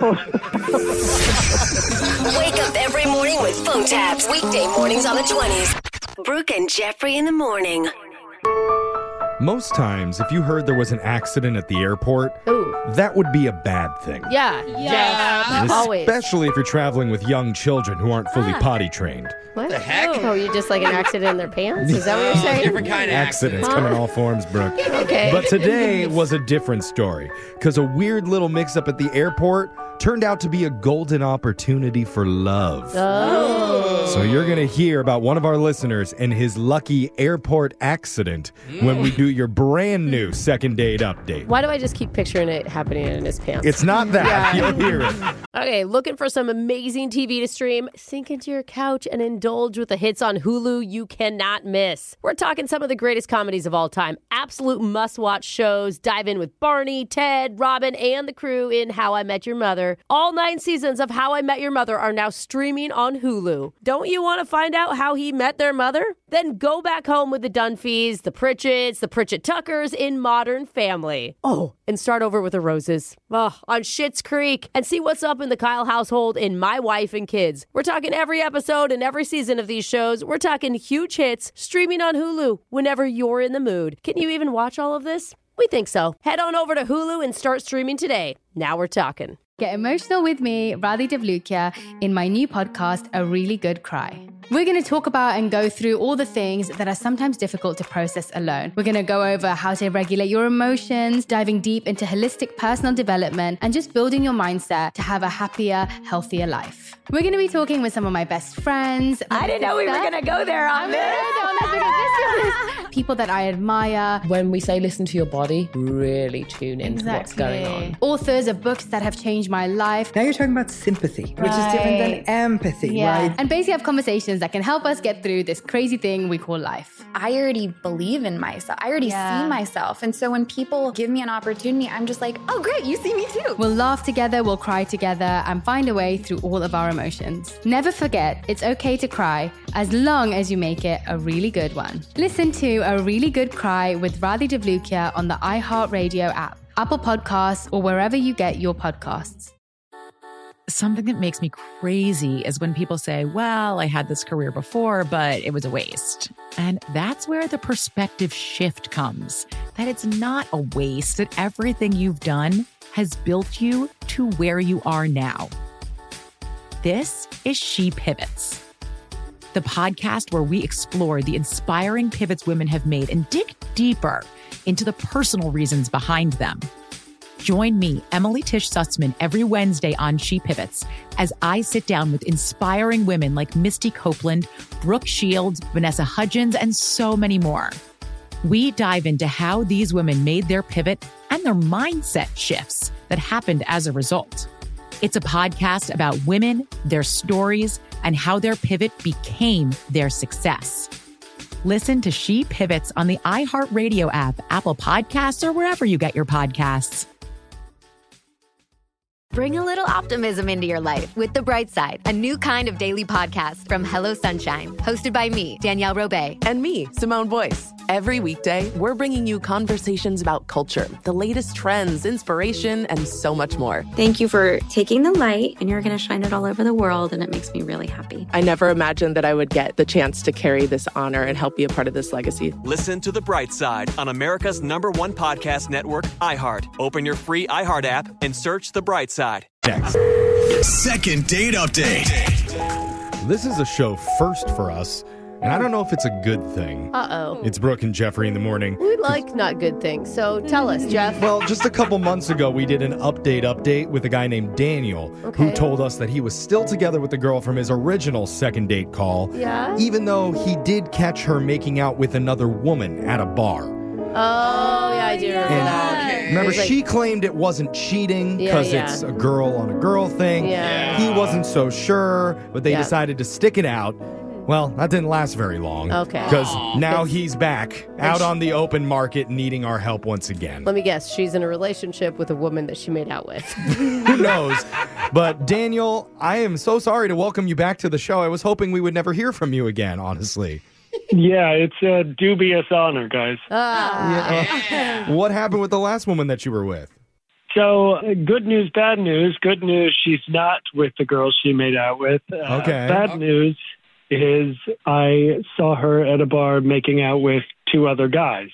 Wake up every morning with phone taps. Weekday mornings on the 20s. Brooke and Jeffrey in the Morning. Most times, if you heard there was an accident at the airport, that would be a bad thing. Yeah. Always. Especially if you're traveling with young children who aren't fully potty trained. What the heck? Oh, you just like an accident in their pants? Is that what you're saying? Different kind of accidents come in all forms, Brooke. Okay. But today was a different story because a weird little mix-up at the airport turned out to be a golden opportunity for love. Oh. So you're going to hear about one of our listeners and his lucky airport accident when we do your brand new second date update. Why do I just keep picturing it happening in his pants? It's not that. You'll hear it. Okay, looking for some amazing TV to stream? Sink into your couch and indulge with the hits on Hulu you cannot miss. We're talking some of the greatest comedies of all time. Absolute must-watch shows. Dive in with Barney, Ted, Robin, and the crew in How I Met Your Mother. Mother. All 9 seasons of How I Met Your Mother are now streaming on Hulu. Don't you want to find out how he met their mother? Then go back home with the Dunphys, the Pritchetts, the Pritchett Tuckers in Modern Family. Oh, and start over with the Roses. On Schitt's Creek. And see what's up in the Kyle household in My Wife and Kids. We're talking every episode and every season of these shows. We're talking huge hits streaming on Hulu whenever you're in the mood. Can you even watch all of this? We think so. Head on over to Hulu and start streaming today. Now we're talking. Get emotional with me, Radhi Devlukia, in my new podcast, A Really Good Cry. We're going to talk about and go through all the things that are sometimes difficult to process alone. We're going to go over how to regulate your emotions, diving deep into holistic personal development, and just building your mindset to have a happier, healthier life. We're going to be talking with some of my best friends. I didn't know we were going to go there on this. People that I admire. When we say listen to your body, really tune into what's going on. Authors of books that have changed my life. Now you're talking about sympathy, which is different than empathy, right? And basically have conversations that can help us get through this crazy thing we call life. I already believe in myself. I already see myself. And so when people give me an opportunity, I'm just like, oh, great, you see me too. We'll laugh together, we'll cry together, and find a way through all of our emotions. Never forget, it's okay to cry as long as you make it a really good one. Listen to A Really Good Cry with Radhi Devlukia on the iHeartRadio app, Apple Podcasts, or wherever you get your podcasts. Something that makes me crazy is when people say, well, I had this career before, but it was a waste. And that's where the perspective shift comes, that it's not a waste, that everything you've done has built you to where you are now. This is She Pivots, the podcast where we explore the inspiring pivots women have made and dig deeper into the personal reasons behind them. Join me, Emily Tish Sussman, every Wednesday on She Pivots as I sit down with inspiring women like Misty Copeland, Brooke Shields, Vanessa Hudgens, and so many more. We dive into how these women made their pivot and their mindset shifts that happened as a result. It's a podcast about women, their stories, and how their pivot became their success. Listen to She Pivots on the iHeartRadio app, Apple Podcasts, or wherever you get your podcasts. Bring a little optimism into your life with The Bright Side, a new kind of daily podcast from Hello Sunshine, hosted by me, Danielle Robay. And me, Simone Boyce. Every weekday, we're bringing you conversations about culture, the latest trends, inspiration, and so much more. Thank you for taking the light, and you're going to shine it all over the world, and it makes me really happy. I never imagined that I would get the chance to carry this honor and help be a part of this legacy. Listen to The Bright Side on America's #1 podcast network, iHeart. Open your free iHeart app and search The Bright Side. Next. Second date update. This is a show first for us, and I don't know if it's a good thing. Uh-oh. It's Brooke and Jeffrey in the morning. We like not good things, so tell us, Jeff. Well, just a couple months ago, we did an update with a guy named Daniel, who told us that he was still together with the girl from his original second date call, even though he did catch her making out with another woman at a bar. Oh, yeah, I do remember that. Remember, she claimed it wasn't cheating because it's a girl on a girl thing. He wasn't so sure, but they decided to stick it out. Well, that didn't last very long. Okay. Because now he's back out on the open market needing our help once again. Let me guess, she's in a relationship with a woman that she made out with. Who knows? But Daniel, I am so sorry to welcome you back to the show. I was hoping we would never hear from you again, honestly. Yeah, it's a dubious honor, guys. What happened with the last woman that you were with? So, good news, bad news. Good news, she's not with the girl she made out with. Bad news is I saw her at a bar making out with 2 other guys.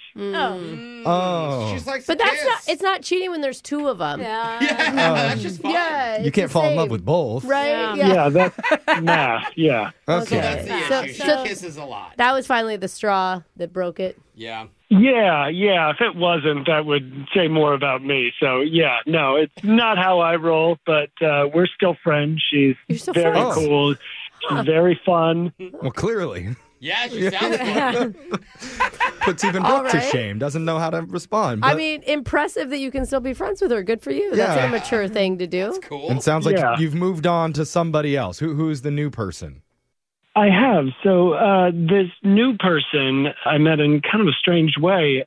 Oh. She's like, but it's not cheating when there's 2 of them. That's just fine. Yeah, you can't fall in love with both. Right? Yeah, that's math. Yeah. Okay. That's the issue. She kisses a lot. That was finally the straw that broke it. Yeah. Yeah. If it wasn't, that would say more about me. So, yeah, no, it's not how I roll, but we're still friends. She's very cool. She's very fun. Well, clearly. Yeah, she sounds fun. Puts even Brooke to shame. Doesn't know how to respond. But... I mean, impressive that you can still be friends with her. Good for you. That's an immature thing to do. That's cool. And sounds like you've moved on to somebody else. Who's the new person? I have. So this new person I met in kind of a strange way.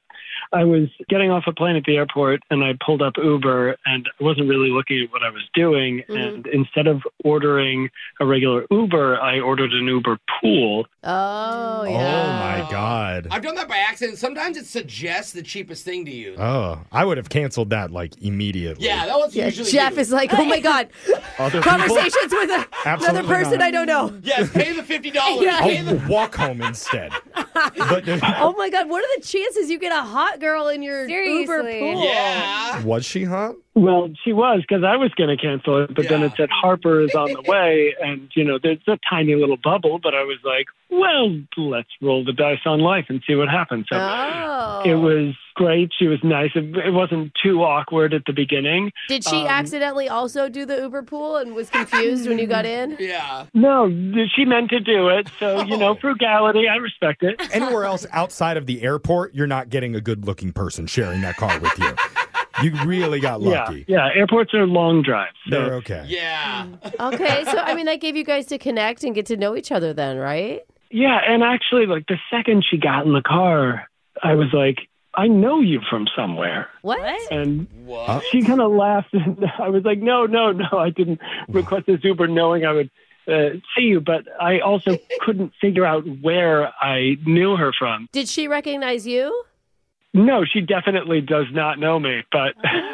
I was getting off a plane at the airport and I pulled up Uber and I wasn't really looking at what I was doing. Mm-hmm. And instead of ordering a regular Uber, I ordered an Uber pool. Oh, yeah. Oh, my God. I've done that by accident. Sometimes it suggests the cheapest thing to use. Oh, I would have canceled that like immediately. Yeah, that was usually Jeff you. is like, oh my God. Other Conversations with another Absolutely person not. I don't know. Yes, pay the $50. Yeah. Pay the- I'll walk home instead. But Oh my God, what are the chances you get a hot girl in your Uber pool? Yeah. was she hot? Well, she was, because I was going to cancel it, but then it said Harper is on the way, and, there's a tiny little bubble, but I was like, well, let's roll the dice on life and see what happens. So it was great. She was nice. It wasn't too awkward at the beginning. Did she accidentally also do the Uber pool and was confused when you got in? Yeah. No, she meant to do it, so, frugality, I respect it. Anywhere else outside of the airport, you're not getting a good-looking person sharing that car with you. You really got lucky. Yeah, airports are long drives. So. They're okay. Yeah. Okay, so that gave you guys to connect and get to know each other then, right? Yeah, and actually, like, the second she got in the car, I was like, I know you from somewhere. What? And she kind of laughed, and I was like, no, I didn't request this Uber knowing I would see you, but I also couldn't figure out where I knew her from. Did she recognize you? No, she definitely does not know me, but...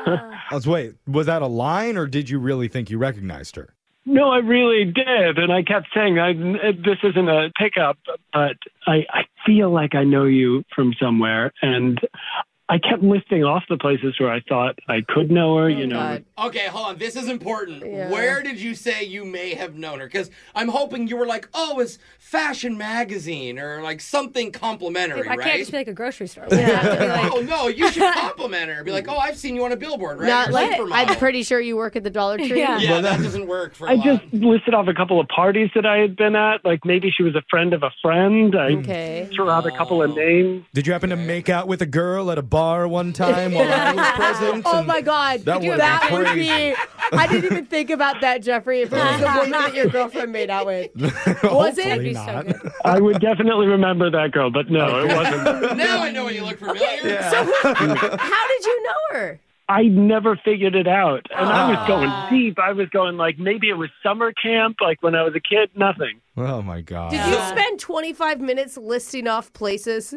Wait, was that a line, or did you really think you recognized her? No, I really did, and I kept saying, this isn't a pickup, but I feel like I know you from somewhere, and I kept listing off the places where I thought I could know her, Okay, hold on. This is important. Yeah. Where did you say you may have known her? Because I'm hoping you were like, oh, it's Fashion Magazine or like something complimentary, I right? can't just be like a grocery store. Oh, no, you should compliment her. Be like, oh, I've seen you on a billboard, right? Not like, I'm pretty sure you work at the Dollar Tree. Yeah, that doesn't work for a I lot. just listed off a couple of parties that I had been at. Like maybe she was a friend of a friend. I threw out a couple of names. Did you happen to make out with a girl at a bar one time while I was present? Oh my God. That would be. I didn't even think about that, Jeffrey. If it was the woman that your girlfriend made out with. Was it? Hopefully not. I would definitely remember that girl, but no, it wasn't. Now I know you look familiar. So how did you know her? I never figured it out. And I was going deep. I was going like, maybe it was summer camp, like when I was a kid, nothing. Oh, my God. Did you spend 25 minutes listing off places?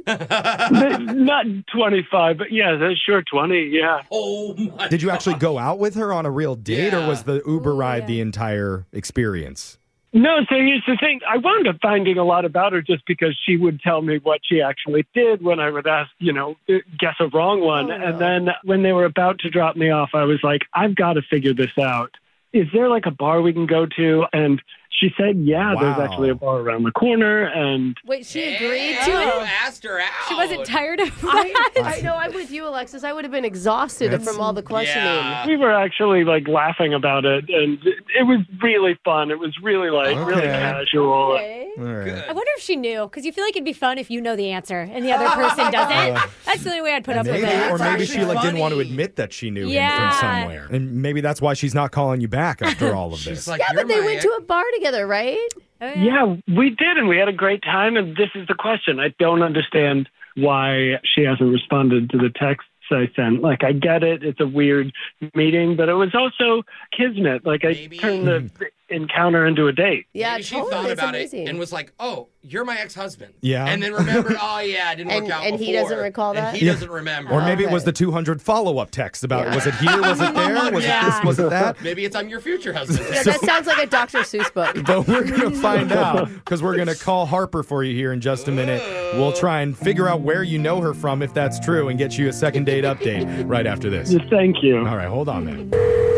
Not 25, but yeah, sure 20, yeah. Oh, my Did you actually go out with her on a real date, or was the Uber ride the entire experience? No, so here's the thing. I wound up finding a lot about her just because she would tell me what she actually did when I would ask, guess a wrong one. And then when they were about to drop me off, I was like, I've got to figure this out. Is there like a bar we can go to? And she said, there's actually a bar around the corner. And wait, she agreed to it? Asked her out. She wasn't tired of I know, I'm with you, Alexis. I would have been exhausted from all the questioning. Yeah. we were actually like laughing about it. And it was really fun. It was really really casual. Okay. All right. I wonder if she knew, because you feel like it'd be fun if you know the answer and the other person doesn't. That's the only way I'd put up with it. Or maybe she didn't want to admit that she knew him from somewhere. And maybe that's why she's not calling you back after all of this. Like, but they went to a bar together, right? Yeah, we did, and we had a great time. And this is the question. I don't understand why she hasn't responded to the texts I sent. Like, I get it. It's a weird meeting, but it was also kismet. Like, I turned the encounter into a date. Yeah, maybe she thought about it and was like, oh, you're my ex-husband. Yeah. And then remembered, it didn't work out and before. he doesn't recall that? And he doesn't remember. Or maybe it was the 200 follow-up text about, was it here, was it there, was it this, was it that? Maybe it's I'm your future husband. Yeah, that sounds like a Dr. Seuss book. But we're going to find out, because we're going to call Harper for you here in just a minute. We'll try and figure out where you know her from, if that's true, and get you a second date update right after this. Thank you. All right, hold on, man.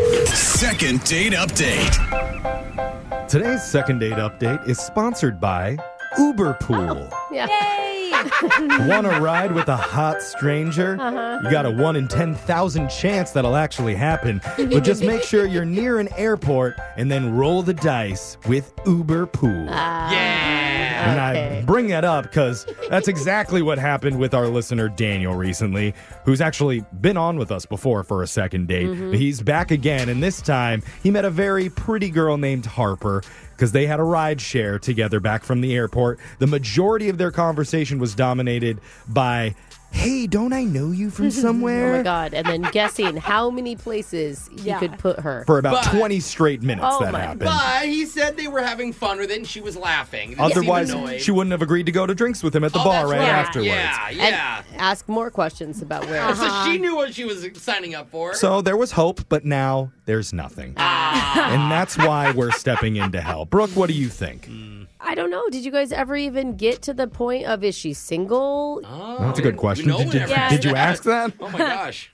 Second date update. Today's second date update is sponsored by Uber Pool. Yeah. Yay! Want to ride with a hot stranger? You got a 1 in 10,000 chance that'll actually happen. But just make sure you're near an airport and then roll the dice with Uber Pool. And I bring that up because that's exactly what happened with our listener Daniel recently, who's actually been on with us before for a second date. He's back again, and this time he met a very pretty girl named Harper because they had a ride share together back from the airport. The majority of their conversation was dominated by hey, don't I know you from somewhere? Oh my God. And then guessing how many places he could put her. For about 20 straight minutes that happened. But he said they were having fun with it and she was laughing. Otherwise, she wouldn't have agreed to go to drinks with him at the bar right afterwards. Yeah. And ask more questions about where. So she knew what she was signing up for. So there was hope, but now there's nothing. And that's why we're stepping into hell. Brooke, what do you think? I don't know. Did you guys ever even get to the point of is she single? Oh, that's a good question. Did you ask that? Oh my gosh.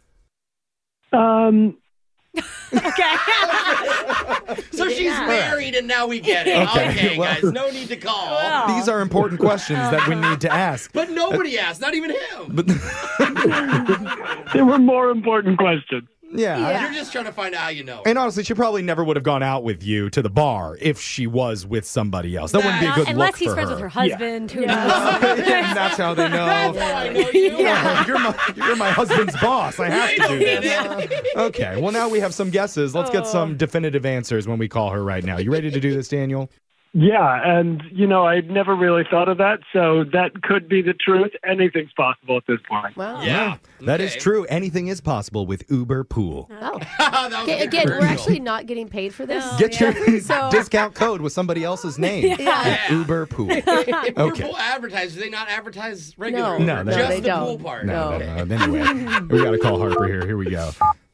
Okay. So she's married and now we get it. Okay, guys, no need to call. These are important questions that we need to ask. But nobody asked, not even him. There were more important questions. Yeah. You're just trying to find out how you know. And honestly, she probably never would have gone out with you to the bar if she was with somebody else. That wouldn't be a good Unless look he's for friends her. with her husband. Who knows? And that's how they know. That's how I know you. You're my husband's boss. I have to do this. Okay, well, now we have some guesses. Let's get some definitive answers when we call her right now. You ready to do this, Daniel? Yeah, and, I'd never really thought of that, so that could be the truth. Anything's possible at this point. Wow. Yeah, that is true. Anything is possible with Uber Pool. Oh. Again, we're actually not getting paid for this. Get your discount code with somebody else's name. Uber Pool. Okay. Pool advertise. Do they not advertise regular? No, just they the don't. pool part. No. Anyway, we got to call Harper here. Here we go.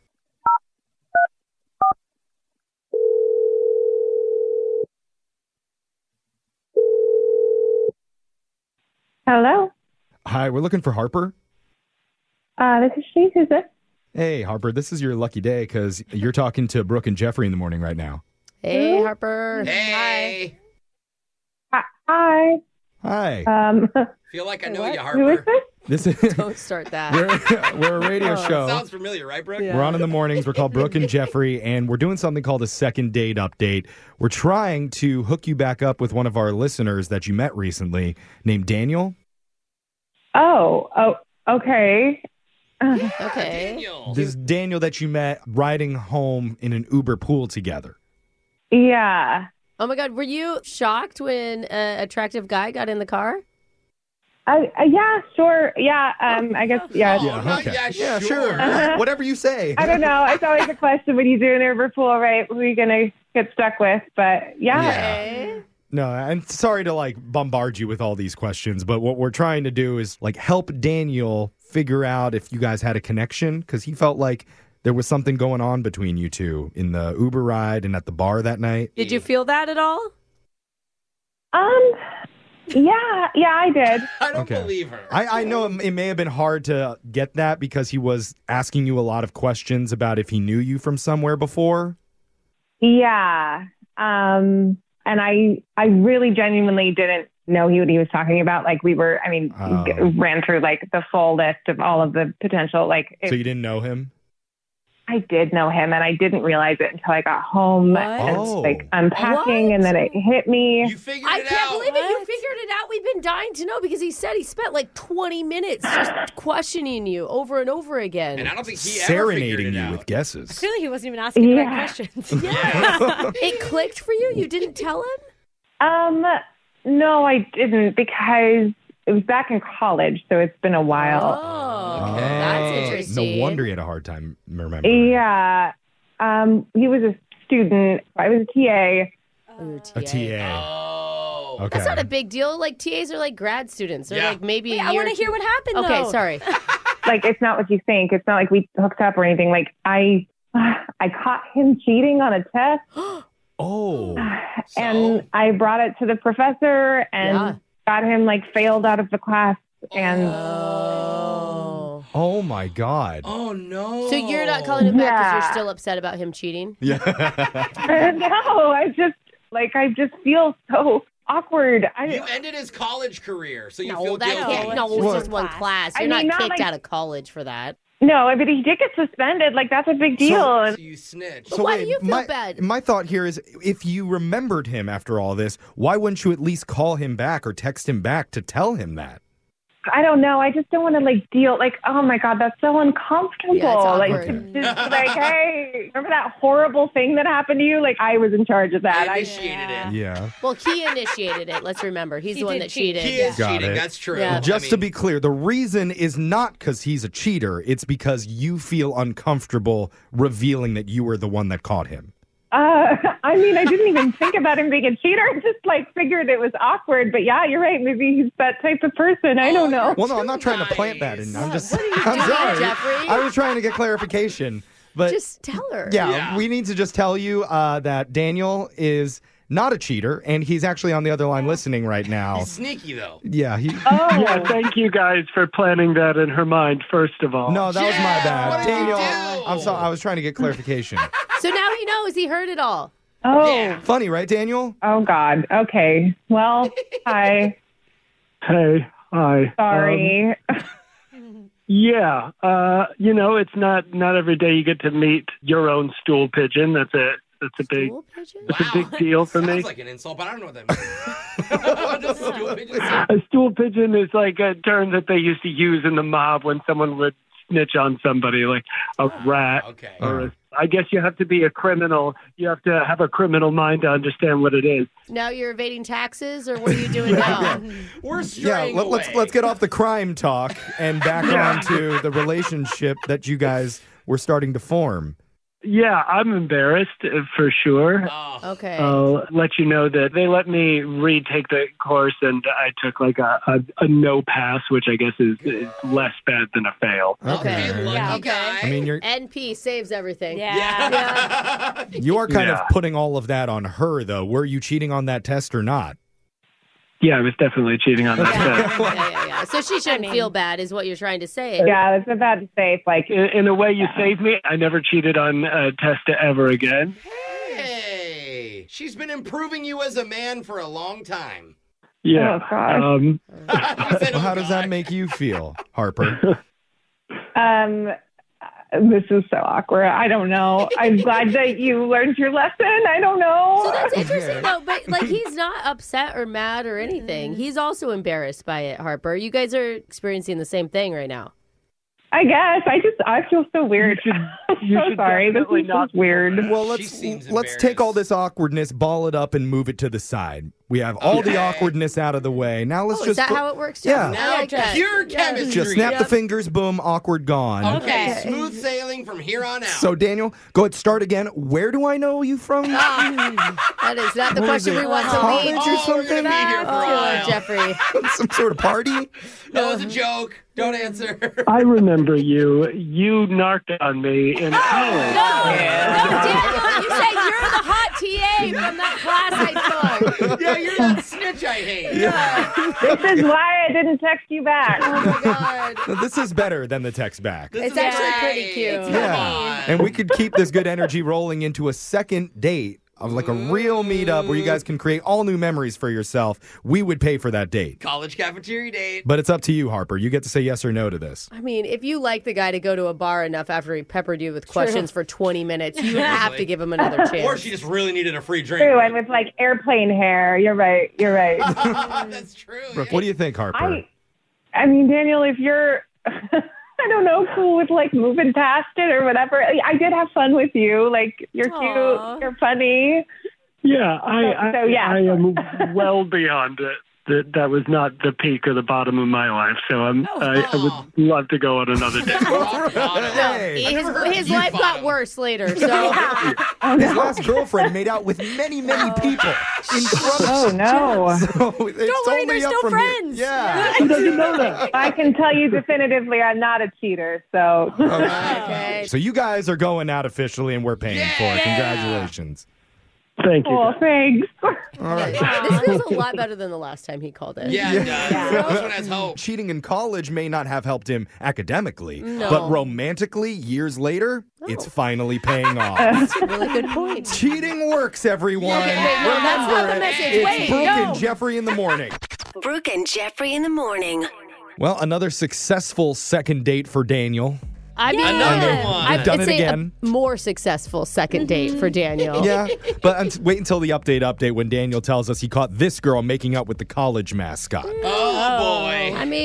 Hello. Hi, we're looking for Harper. This is she. Who's this? Hey, Harper, this is your lucky day because you're talking to Brooke and Jeffrey in the morning right now. Hey, Harper. Hey. Hi. Hi. Feel like I know you, Harper. Who is this? This is Don't start that. we're a radio show. Sounds familiar, right, Brooke? We're on in the mornings. We're called Brooke and Jeffrey, and we're doing something called a second date update. We're trying to hook you back up with one of our listeners that you met recently named Daniel. Oh, okay. Okay. Daniel. This is Daniel that you met riding home in an Uber Pool together. Yeah. Oh my God, were you shocked when an attractive guy got in the car? Yeah, sure. Yeah, I guess, yeah. Yeah, sure. Whatever you say. I don't know. It's always a question when you do an Uber Pool, right? Who are you going to get stuck with? But yeah. No, I'm sorry to bombard you with all these questions, but what we're trying to do is help Daniel figure out if you guys had a connection because he felt like there was something going on between you two in the Uber ride and at the bar that night. Did you feel that at all? Yeah, I did. I don't believe her. I know it may have been hard to get that because he was asking you a lot of questions about if he knew you from somewhere before. Yeah. And I really genuinely didn't know what he was talking about. Ran through the full list of all of the potential, So you didn't know him? I did know him, and I didn't realize it until I got home and unpacking, and then it hit me. You figured it out. I can't believe it. You figured it out. We've been dying to know because he said he spent 20 minutes just questioning you over and over again. And I don't think he serenading you out. with guesses. I feel like he wasn't even asking the right questions. Yeah. It clicked for you? You didn't tell him? No, I didn't because it was back in college, so it's been a while. Oh, okay. That's interesting. No wonder you had a hard time remembering. Yeah. He was a student. I was a TA. A TA. Oh. Okay. That's not a big deal. TAs are grad students. They're maybe a year. I want to hear what happened, though. Okay, sorry. It's not what you think. It's not like we hooked up or anything. I caught him cheating on a test. Oh. And I brought it to the professor and got him failed out of the class. And oh my God. Oh no. So you're not calling him back because you're still upset about him cheating? Yeah. No, I just feel so awkward. You ended his college career, so you feel that guilty. can't. No, it's just one class. You're not kicked out of college for that. No, but he did get suspended. That's a big deal. So you snitched. So why do you feel bad? My thought here is if you remembered him after all this, why wouldn't you at least call him back or text him back to tell him that? I don't know. I just don't want to like deal. Like, oh my God, that's so uncomfortable. Yeah, it's like, awkward. just like, hey, remember that horrible thing that happened to you? Like, I was in charge of that. I initiated it. Yeah. Well, he initiated it. Let's remember. He's the one that cheated. He is Got cheating. it. That's true. Yeah. Just to be clear, the reason is not because he's a cheater. It's because you feel uncomfortable revealing that you were the one that caught him. I mean, I didn't even think about him being a cheater. I just like figured it was awkward. But yeah, you're right. Maybe he's that type of person. I don't know. Well, no, I'm not trying to plant that in. I'm just. What are you I'm doing, sorry. Jeffrey? I was trying to get clarification, but Just tell her. yeah, we need to just tell you that Daniel is not a cheater, and he's actually on the other line listening right now. He's sneaky, though. Yeah, Yeah, thank you guys for planning that in her mind, first of all. No, that was my bad. What did you Daniel, do? I'm sorry. I was trying to get clarification. So now he knows. He heard it all. Oh, Funny, right, Daniel? oh God. Okay. Well, hi. Hey, hi. Sorry. Yeah, it's not every day you get to meet your own stool pigeon. That's a big Stool pigeon? that's a big deal for me. Sounds like an insult, but I don't know what that means. What does stool pigeon say? A stool pigeon is like a term that they used to use in the mob when someone would snitch on somebody, like a rat. Okay. Or I guess you have to be a criminal. You have to have a criminal mind to understand what it is. Now you're evading taxes, or what are you doing now? We're straying let's away. let's get off the crime talk and back onto the relationship that you guys were starting to form. Yeah, I'm embarrassed for sure. Okay. I'll let you know that they let me retake the course, and I took like a no pass, which I guess is less bad than a fail. Okay. Lucky Okay. guy. I mean, NP saves everything. Yeah. you are kind of Yeah. putting all of that on her, though. Were you cheating on that test or not? Yeah, I was definitely cheating on that test. Yeah. So she shouldn't feel bad, is what you're trying to say. Yeah, that's about to say. It's like, In a way, you saved me. I never cheated on a test ever again. Hey, she's been improving you as a man for a long time. Yeah. Oh, gosh. Well, how does that make you feel, Harper? this is so awkward. I don't know. I'm glad that you learned your lesson. I don't know. So that's interesting, though. But like, he's not upset or mad or anything. He's also embarrassed by it, Harper. You guys are experiencing the same thing right now. I guess. I feel so weird. I'm so sorry. This is just weird. Well, let's take all this awkwardness, ball it up, and move it to the side. We have all the awkwardness out of the way. Now let's Oh, just is that how it works, Yeah. Jeff? Now, I like that. pure chemistry. Just snap the fingers, boom, awkward gone. Okay, smooth sailing from here on out. So, Daniel, go ahead, start again. Where do I know you from? That is not the What is question it, we want to college lead. or We're something? gonna be here for a while. Jeffrey. Some sort of party? No, it's a joke. Don't answer. I remember you. You narked on me in college. No, Daniel, you said you're the hot TA from that class I took. Yeah, you're that snitch I hate. Yeah. This is why I didn't text you back. Oh, my God. So this is better than the text back. It's actually pretty cute. Yeah. And we could keep this good energy rolling into a second date of like a real meetup where you guys can create all new memories for yourself. We would pay for that date. College cafeteria date. But it's up to you, Harper. You get to say yes or no to this. I mean, if you like the guy to go to a bar enough after he peppered you with questions for 20 minutes, you have to give him another chance. Or she just really needed a free drink. True, and with like airplane hair. You're right. You're right. That's true. Brooke, what do you think, Harper? I mean, Daniel, if you're, I don't know, cool with like moving past it or whatever. I did have fun with you. Like, you're Aw. cute. You're funny. Yeah, I am well beyond it. That was not the peak or the bottom of my life. So I would love to go on another day. His life got worse later. So His last girlfriend made out with many, many people in front of Oh, no. So it's Don't worry, only they're up still from friends. Here. Yeah. Who doesn't know that? I can tell you definitively I'm not a cheater. So okay. So you guys are going out officially and we're paying for it. Congratulations. Thank you. cool. Thanks. All right. This feels a lot better than the last time he called it. Yeah, it does. This one has hope. Cheating in college may not have helped him academically, No. but romantically, years later, it's finally paying off. That's a really good point. Cheating works, everyone. Okay, wait, no, that's not the Remember it. message. It's Wait, Brooke no. and Jeffrey in the morning. Brooke and Jeffrey in the morning. Well, another successful second date for Daniel. I mean, Another one. I'd Done it say again. a more successful second date for Daniel. Yeah, but wait until the update when Daniel tells us he caught this girl making out with the college mascot. Oh, boy. I mean,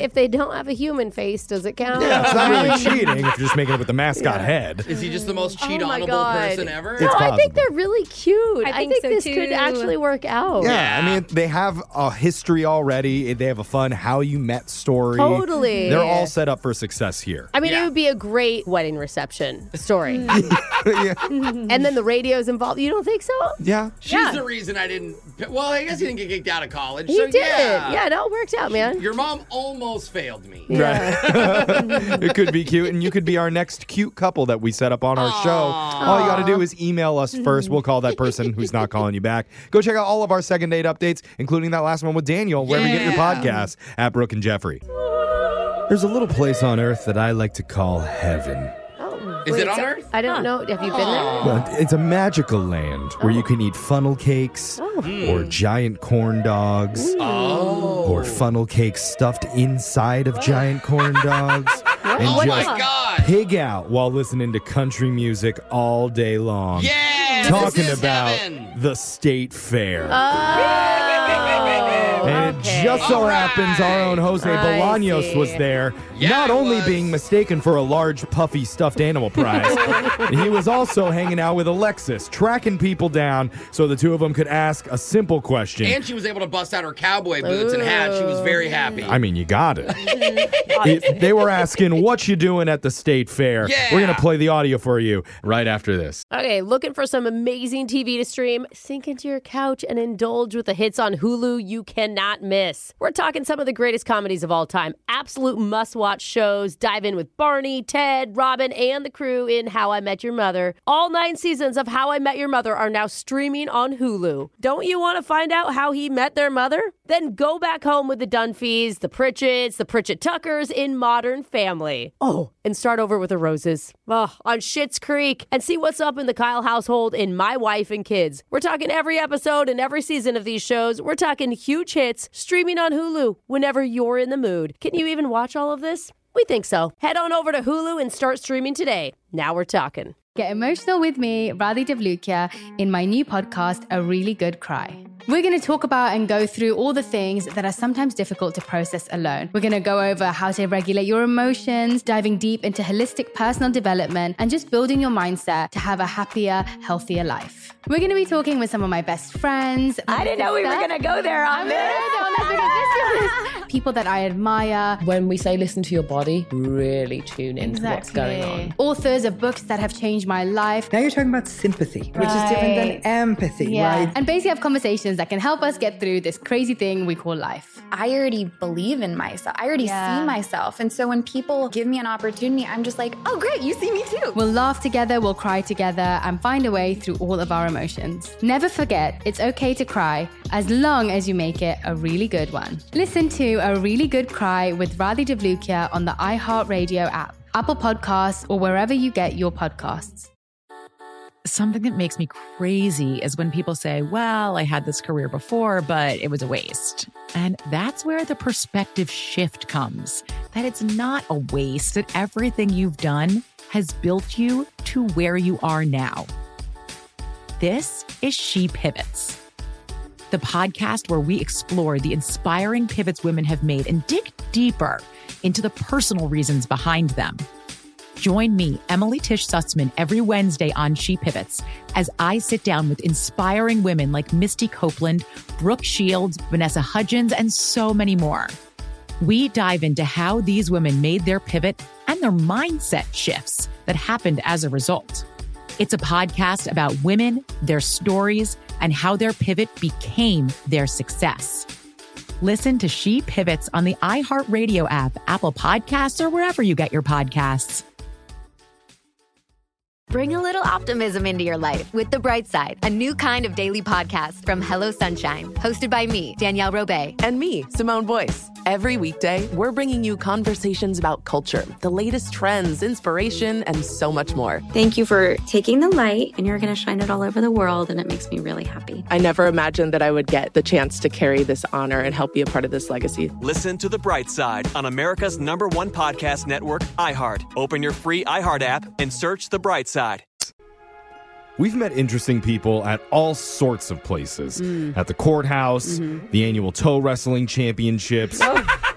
if they don't have a human face, does it count? Yeah, it's not really cheating if you're just making it with the mascot head. Is he just the most cheat-onable person ever? No, I think they're really cute. I think so this too. could actually work out. Yeah, I mean, they have a history already. They have a fun how you met story. Totally. They're all set up for success here. I mean, it would be a great wedding reception story. And then the radio's involved. You don't think so? Yeah. She's the reason I didn't. Well, I guess he didn't get kicked out of college. He so did. Yeah. Yeah, it all worked out, man. Your mom almost failed me. Right. It could be cute, and you could be our next cute couple that we set up on our show. All you got to do is email us first. We'll call that person who's not calling you back. Go check out all of our second date updates, including that last one with Daniel, where we get your podcast at Brooke and Jeffrey. There's a little place on earth that I like to call heaven. Is it on Earth? I don't know. Have you been there? Well, it's a magical land where you can eat funnel cakes or giant corn dogs or funnel cakes stuffed inside of giant corn dogs and just pig out while listening to country music all day long. Yeah! Talking about the State Fair. And it just so happens our own Jose Bolaños was there, not only being mistaken for a large, puffy, stuffed animal prize, he was also hanging out with Alexis, tracking people down so the two of them could ask a simple question. And she was able to bust out her cowboy boots and hat. She was very happy. I mean, you got it. They were asking, what you doing at the State Fair? Yeah. We're going to play the audio for you right after this. Okay, looking for some amazing TV to stream? Sink into your couch and indulge with the hits on Hulu you cannot miss. We're talking some of the greatest comedies of all time. Absolute must-watch shows. Dive in with Barney, Ted, Robin, and the crew in How I Met Your Mother. All 9 seasons of How I Met Your Mother are now streaming on Hulu. Don't you want to find out how he met their mother? Then go back home with the Dunphys, the Pritchetts, the Pritchett Tuckers in Modern Family. Oh, and start over with the Roses. On Schitt's Creek. And see what's up in the Kyle household in My Wife and Kids. We're talking every episode and every season of these shows. We're talking huge hits streaming on Hulu whenever you're in the mood. Can you even watch all of this? We think so. Head on over to Hulu and start streaming today. Now we're talking. Get emotional with me, Radhi Devlukia, in my new podcast, A Really Good Cry. We're going to talk about and go through all the things that are sometimes difficult to process alone. We're going to go over how to regulate your emotions, diving deep into holistic personal development, and just building your mindset to have a happier, healthier life. We're going to be talking with some of my best friends. I didn't know we were going to go there on this. People that I admire. When we say listen to your body, really tune into what's going on. Authors of books that have changed my life. Now you're talking about sympathy, which is different than empathy, right? And basically have conversations that can help us get through this crazy thing we call life. I already believe in myself. I already see myself. And so when people give me an opportunity, I'm just like, oh, great, you see me too. We'll laugh together, we'll cry together, and find a way through all of our emotions. Never forget, it's okay to cry as long as you make it a really good one. Listen to A Really Good Cry with Radhi Devlukia on the iHeartRadio app, Apple Podcasts, or wherever you get your podcasts. Something that makes me crazy is when people say, well, I had this career before, but it was a waste. And that's where the perspective shift comes, that it's not a waste, that everything you've done has built you to where you are now. This is She Pivots, the podcast where we explore the inspiring pivots women have made and dig deeper into the personal reasons behind them. Join me, Emily Tish Sussman, every Wednesday on She Pivots as I sit down with inspiring women like Misty Copeland, Brooke Shields, Vanessa Hudgens, and so many more. We dive into how these women made their pivot and their mindset shifts that happened as a result. It's a podcast about women, their stories, and how their pivot became their success. Listen to She Pivots on the iHeartRadio app, Apple Podcasts, or wherever you get your podcasts. Bring a little optimism into your life with The Bright Side, a new kind of daily podcast from Hello Sunshine, hosted by me, Danielle Robay. And me, Simone Boyce. Every weekday, we're bringing you conversations about culture, the latest trends, inspiration, and so much more. Thank you for taking the light, and you're going to shine it all over the world, and it makes me really happy. I never imagined that I would get the chance to carry this honor and help be a part of this legacy. Listen to The Bright Side on America's #1 podcast network, iHeart. Open your free iHeart app and search The Bright Side. We've met interesting people at all sorts of places. At the courthouse, the annual toe wrestling championships,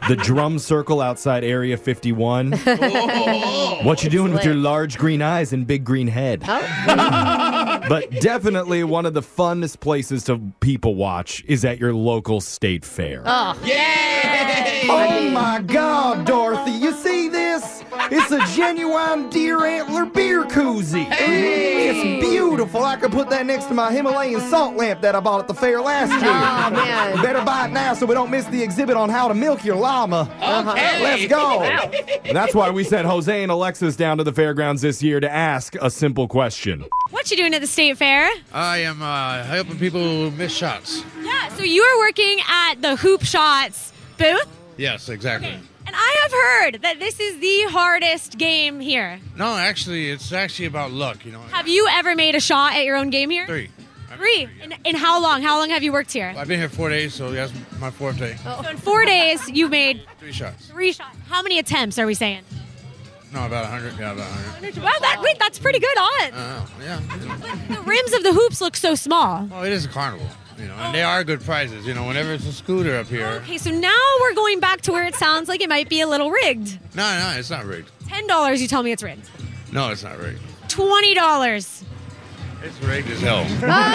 The drum circle outside Area 51. What you doing with your large green eyes and big green head? But definitely one of the funnest places to people watch is at your local state fair. Oh. Yay! Oh my God, Dorothy, you see this? It's a genuine deer antler beer koozie. Hey! It's beautiful. I could put that next to my Himalayan salt lamp that I bought at the fair last year. Oh, man. You better buy it now so we don't miss the exhibit on how to milk your llama. Okay. Let's go. Wow. That's why we sent Jose and Alexis down to the fairgrounds this year to ask a simple question. What you doing at the state fair? I am helping people miss shots. Yeah, so you are working at the Hoop Shots booth? Yes, exactly. Okay. And I have heard that this is the hardest game here. No, actually, it's actually about luck, you know. Have you ever made a shot at your own game here? 3. 3? In how long? How long have you worked here? I've been here 4 days, so that's my 4th day. So in 4 days, you've made 3 shots. 3 shots. How many attempts are we saying? No, about 100. Yeah, about 100. Wow, that's pretty good odds. Yeah. The rims of the hoops look so small. Oh, it is a carnival, you know, and they are good prizes, you know, whenever it's a scooter up here. Okay, so now we're going back to where it sounds like it might be a little rigged. No, it's not rigged. $10, you tell me it's rigged. No, it's not rigged. $20. It's rigged as hell.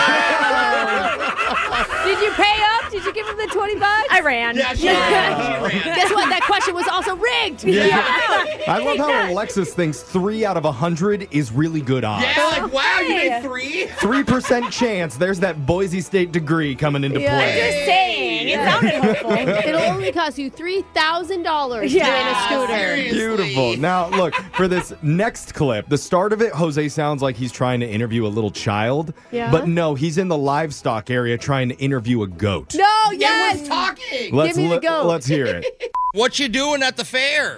Did you pay up? Did you give him the $20? I ran. Yeah, she ran. Guess what? That question was also rigged. Yeah. I love how Alexis thinks 3 out of 100 is really good odds. Yeah, like, wow, you made 3? 3% chance. There's that Boise State degree coming into Yeah. play. I'm just saying. It sounded hopeful. It'll only cost you $3,000 to Yeah. win a scooter. Seriously. Beautiful. Now, look, for this next clip, the start of it, Jose sounds like he's trying to interview a little child. Yeah. But no, he's in the livestock area trying to interview a goat. No, It yes. was talking. Let's, Give me the goat. let's hear it. What you doing at the fair?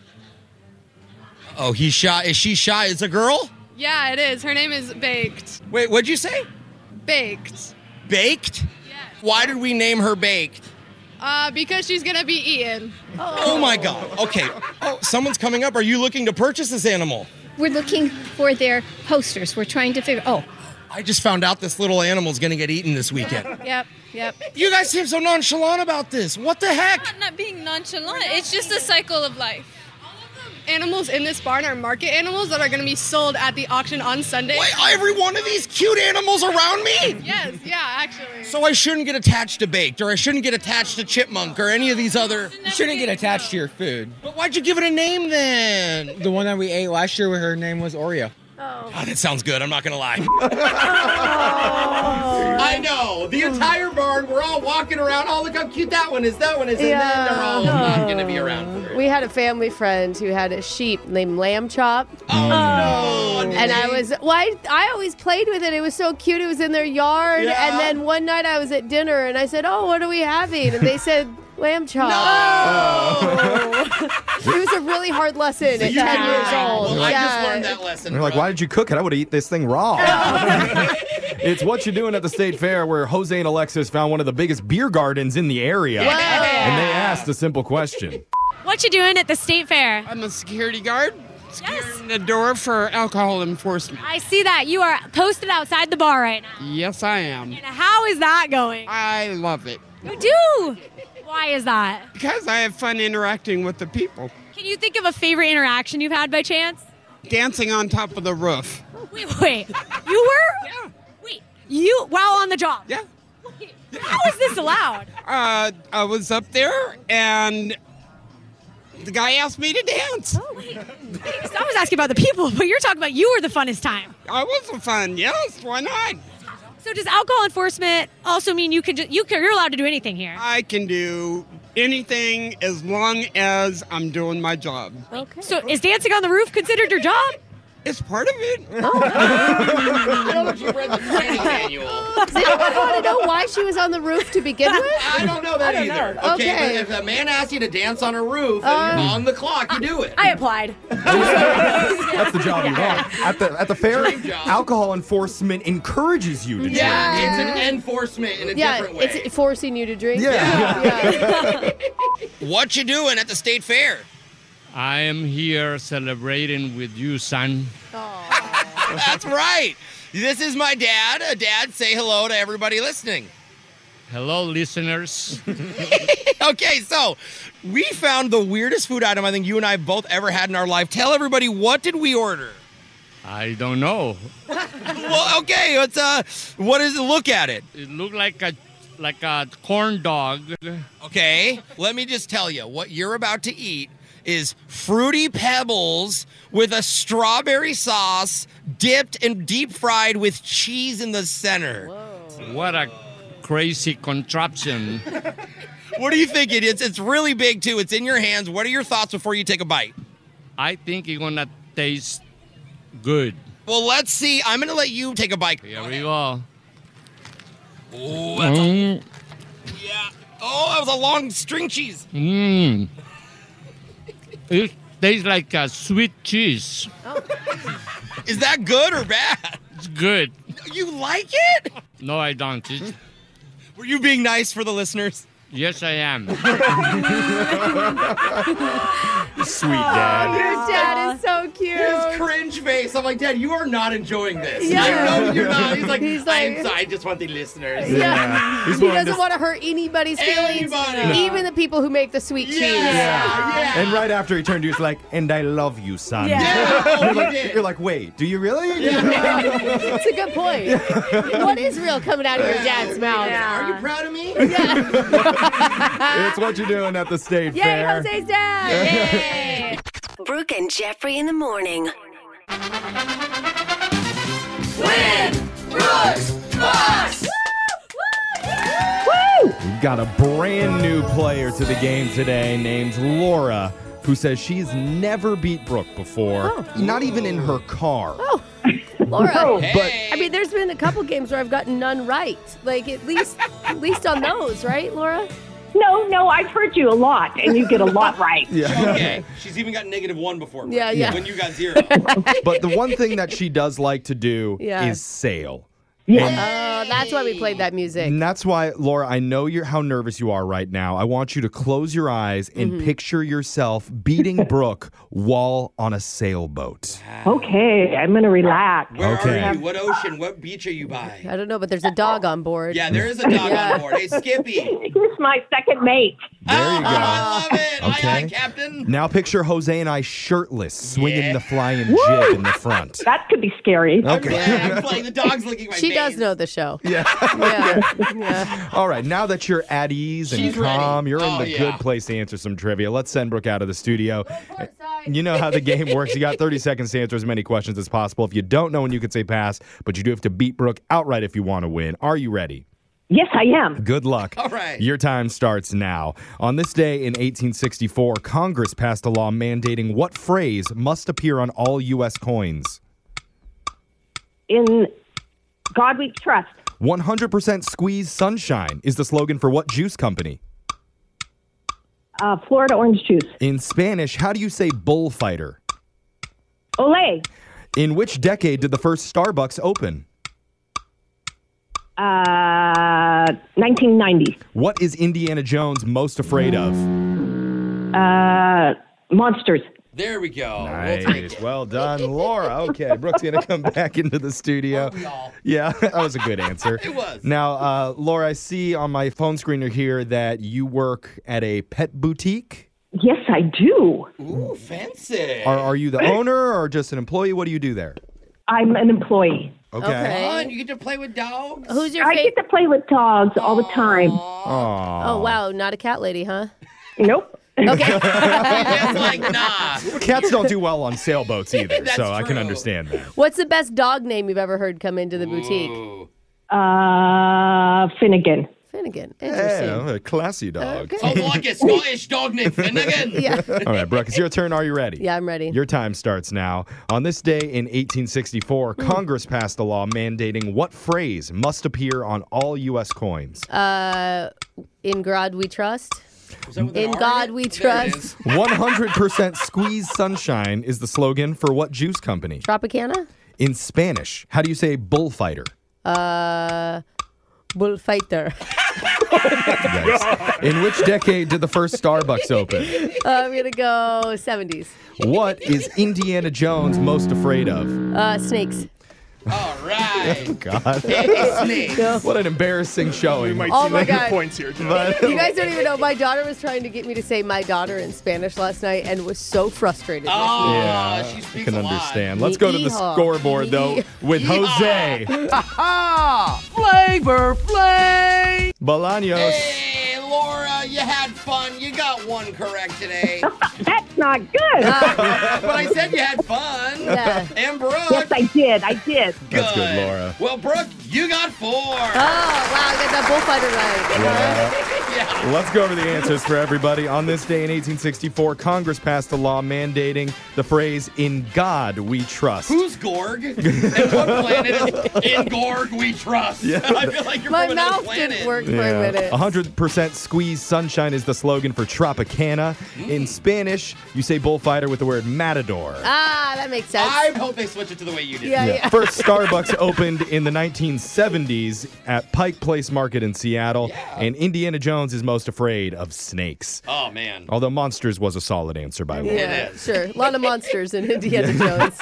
Oh, he's shy. Is she shy? It's a girl? Yeah, it is. Her name is Baked. Wait, what'd you say? Baked. Baked? Yes. Why did we name her Baked? Because she's gonna be eaten. Oh my God. Okay. Oh, someone's coming up. Are you looking to purchase this animal? We're looking for their posters. We're trying to figure. Oh, I just found out this little animal's going to get eaten this weekend. Yep. You guys seem so nonchalant about this. What the heck? I'm not being nonchalant. It's just a cycle of life. Animals in this barn are market animals that are going to be sold at the auction on Sunday. Wait, every one of these cute animals around me? Yes, yeah, actually. So I shouldn't get attached to Baked, or I shouldn't get attached to Chipmunk, or any of these other... You shouldn't get attached to your food. But why'd you give it a name then? The one that we ate last year, her name was Oreo. Oh, that sounds good. I'm not going to lie. I know. The entire barn, we're all walking around. Oh, look how cute that one is. That one is. And then they're all not going to be around for it. We had a family friend who had a sheep named Lamb Chop. Oh, no. And I always played with it. It was so cute. It was in their yard. Yeah. And then one night I was at dinner and I said, "Oh, what are we having?" And they said, "Lamb chop." No! It was a really hard lesson at 10 years old. Well, I just learned that lesson. They're like, why did you cook it? I would eat this thing raw. It's What You Doing at the State Fair, where Jose and Alexis found one of the biggest beer gardens in the area. Yeah. And they asked a simple question. What you doing at the state fair? I'm a security guard. Securing the door for alcohol enforcement. I see that. You are posted outside the bar right now. Yes, I am. And how is that going? I love it. You do? Why is that? Because I have fun interacting with the people. Can you think of a favorite interaction you've had by chance? Dancing on top of the roof. Wait. You were? Yeah. Wait. You, while on the job? Yeah. Wait, how is this allowed? I was up there and the guy asked me to dance. Oh, wait. I was asking about the people, but you're talking about you were the funnest time. I was fun, yes. Why not? So does alcohol enforcement also mean you're allowed to do anything here? I can do anything as long as I'm doing my job. Okay. So is dancing on the roof considered your job? It's part of it. I don't know if you read the training manual. Does anyone want to know why she was on the roof to begin with? I don't know that either. know. Okay, but if a man asks you to dance on a roof and on the clock, you do it. I applied. That's the job you want. At the fair, alcohol enforcement encourages you to drink. Yeah, it's an enforcement in a different way. It's forcing you to drink. Yeah. What you doing at the state fair? I am here celebrating with you, son. That's right. This is my dad. Dad, say hello to everybody listening. Hello, listeners. Okay, so we found the weirdest food item I think you and I have both ever had in our life. Tell everybody, what did we order? I don't know. Well, okay, what does it look at it? It looked like a corn dog. Okay, let me just tell you, what you're about to eat is Fruity Pebbles with a strawberry sauce dipped and deep fried with cheese in the center. Whoa. What a crazy contraption. What do you think it is? It's really big, too. It's in your hands. What are your thoughts before you take a bite? I think it's going to taste good. Well, let's see. I'm going to let you take a bite. Here we go. Oh, that's yeah. Oh, that was a long string cheese. Mmm. It tastes like a sweet cheese. Oh. Is that good or bad? It's good. You like it? No, I don't. Were you being nice for the listeners? Yes, I am. Sweet dad. Your dad is so cute. His cringe face. I'm like, Dad, you are not enjoying this. Yeah. I know you're not. He's like, He's like- I'm sorry, I just want the listeners. Yeah. He's He willing doesn't to- want to hurt anybody's feelings, Anybody. even the people who make the sweet cheese. Yeah. And right after he turned to you, he's like, and I love you, son. Yeah. You're like, wait, do you really? It's a good point. What is real coming out of your dad's mouth? Are you proud of me? It's what you're doing at the State Yay, Fair. Jose's dad! Yay! Brooke and Jeffrey in the morning. Win! Brooks! Bucks! We've got a brand new player to the game today named Laura, who says she's never beat Brooke before, not even in her car. Oh, Laura. But I mean, there's been a couple games where I've gotten none right. Like, at least on those, right, Laura? No, I've heard you a lot, and you get a lot right. Okay. She's even got -1 before. Yeah. When you got 0. But the one thing that she does like to do Yeah. is sail. Oh, that's why we played that music. And that's why, Laura, I know how nervous you are right now. I want you to close your eyes and picture yourself beating Brooke while on a sailboat. Okay, I'm going to relax. Where are you? What ocean? What beach are you by? I don't know, but there's a dog on board. Yeah, there is a dog on board. Hey, Skippy. Here's my second mate. There you go. I love it. Okay. Aye, Captain. Now picture Jose and I shirtless, swinging the flying jib in the front. That could be scary. Okay. I'm playing. The dog's licking my She face. does know the show. Yeah. Yeah. All right, now that you're at ease and She's calm, ready. you're in Oh, the yeah. good place to answer some trivia. Let's send Brooke out of the studio. You know how the game works. You got 30 seconds to answer as many questions as possible. If you don't know when you can say pass, but you do have to beat Brooke outright if you want to win. Are you ready? Yes, I am. Good luck. All right. Your time starts now. On this day in 1864, Congress passed a law mandating what phrase must appear on all U.S. coins? In God we trust. 100% squeeze sunshine is the slogan for what juice company? Florida orange juice. In Spanish, how do you say bullfighter? Olay. In which decade did the first Starbucks open? 1990. What is Indiana Jones most afraid of? Monsters. There we go. We'll take Nice. it. Well done, Laura. Okay, Brooke's going to come back into the studio. Yeah, that was a good answer. It was. Now, Laura, I see on my phone screener here that you work at a pet boutique. Yes, I do. Ooh, fancy. Are you the owner or just an employee? What do you do there? I'm an employee. Okay. Fun. You get to play with dogs. Who's your I favorite? get to play with dogs all the time. Oh, wow. Not a cat lady, huh? Nope. Okay. It's like, nah. Cats don't do well on sailboats either, That's so I can true. understand that. What's the best dog name you've ever heard come into the boutique? Ooh. Finnegan. Finnegan. Interesting. Yeah, a classy dog. Oh, like a Scottish dog named Finnegan. Yeah. All right, Brooke, it's your turn. Are you ready? Yeah, I'm ready. Your time starts now. On this day in 1864, Congress passed a law mandating what phrase must appear on all U.S. coins? In God we trust. Is that with an In R God it? we There it trust. is. 100% squeeze sunshine is the slogan for what juice company? Tropicana? In Spanish, how do you say bullfighter? Bullfighter. Yikes. In which decade did the first Starbucks open? I'm going to go 70s. What is Indiana Jones most afraid of? Snakes. All right. Oh, God. Snake. What an embarrassing showing. We might Oh see my later God. points here, Jeff. But- You guys don't even know. My daughter was trying to get me to say my daughter in Spanish last night and was so frustrated with me. Yeah, she I speaks can a lot. understand. Let's go to the Yeehaw. scoreboard, though, with Jose Flavor Flay! Bolaños. Hey, Laura, you had fun. You got one correct today. That's not good. But I said you had fun. Yeah. And Brooke. Yes, I did. I did. That's good, Laura. Well, Brooke, you got 4. Oh, wow, I got that bullfighter right. Yeah. Let's go over the answers for everybody. On this day in 1864, Congress passed a law mandating the phrase, "In God We Trust." Who's Gorg? And what planet is in Gorg we trust? Yeah. I feel like you're My from another mouth planet. didn't work for a minute. 100% squeeze sunshine is the slogan for Tropicana. In Spanish, you say bullfighter with the word matador. Ah, that makes sense. I hope they switch it to the way you did. Yeah. First Starbucks opened in the 1970s at Pike Place Market in Seattle. And Indiana Jones is most afraid of snakes. Oh, man. Although monsters was a solid answer by Laura. Yeah, sure. A lot of monsters in Indiana Jones.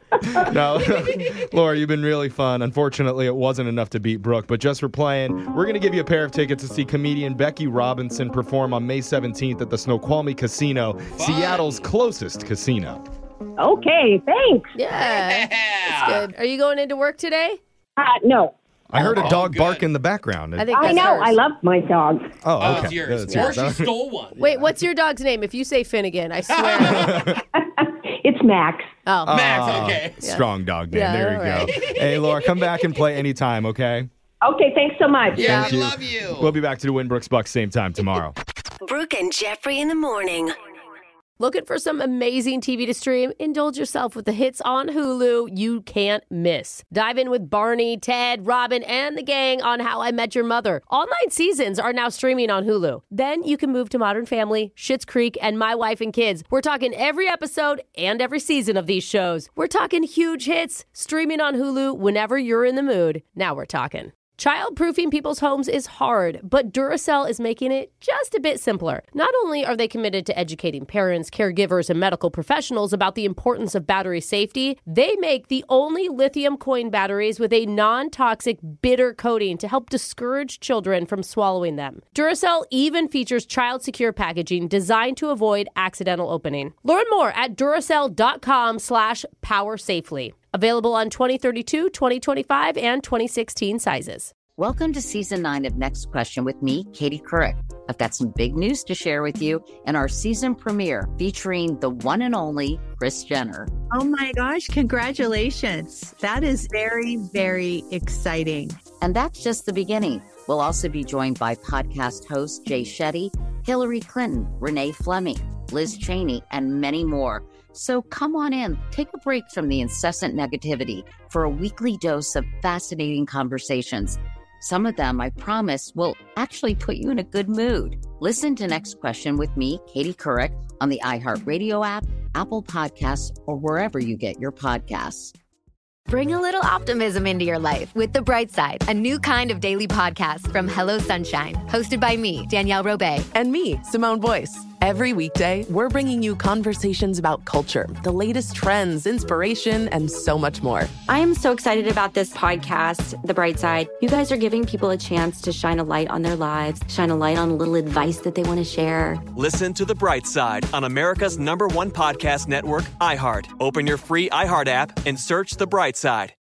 Now, Laura, you've been really fun. Unfortunately, it wasn't enough to beat Brooke, but just for playing, we're going to give you a pair of tickets to see comedian Becky Robinson perform on May 17th at the Snoqualmie Casino, Seattle's closest casino. Okay, thanks. Yeah. That's good. Are you going into work today? No. I heard a dog bark in the background. I think I that's know. hers. I love my dog. Oh, okay. It's yours. That's Or yours. she stole one. Wait, what's your dog's name? If you say Finnegan, I swear. It's Max. Oh. Max, okay. Strong dog name. Yeah, There you all go. right. Hey, Laura, come back and play anytime, okay? Okay, thanks so much. Yeah, Thank we you. love you. We'll be back to the Win Brooks Bucks same time tomorrow. Brooke and Jeffrey in the morning. Looking for some amazing TV to stream? Indulge yourself with the hits on Hulu you can't miss. Dive in with Barney, Ted, Robin, and the gang on How I Met Your Mother. All 9 seasons are now streaming on Hulu. Then you can move to Modern Family, Schitt's Creek, and My Wife and Kids. We're talking every episode and every season of these shows. We're talking huge hits, streaming on Hulu whenever you're in the mood. Now we're talking. Child-proofing people's homes is hard, but Duracell is making it just a bit simpler. Not only are they committed to educating parents, caregivers, and medical professionals about the importance of battery safety, they make the only lithium coin batteries with a non-toxic bitter coating to help discourage children from swallowing them. Duracell even features child-secure packaging designed to avoid accidental opening. Learn more at Duracell.com/powersafely. Available on 2032, 2025, and 2016 sizes. Welcome to Season 9 of Next Question with me, Katie Couric. I've got some big news to share with you in our season premiere featuring the one and only Kris Jenner. Oh my gosh, congratulations. That is very, very exciting. And that's just the beginning. We'll also be joined by podcast host Jay Shetty, Hillary Clinton, Renee Fleming, Liz Cheney, and many more. So come on in, take a break from the incessant negativity for a weekly dose of fascinating conversations. Some of them, I promise, will actually put you in a good mood. Listen to Next Question with me, Katie Couric, on the iHeartRadio app, Apple Podcasts, or wherever you get your podcasts. Bring a little optimism into your life with The Bright Side, a new kind of daily podcast from Hello Sunshine, hosted by me, Danielle Robay. And me, Simone Boyce. Every weekday, we're bringing you conversations about culture, the latest trends, inspiration, and so much more. I am so excited about this podcast, The Bright Side. You guys are giving people a chance to shine a light on their lives, shine a light on a little advice that they want to share. Listen to The Bright Side on America's #1 podcast network, iHeart. Open your free iHeart app and search The Bright Side.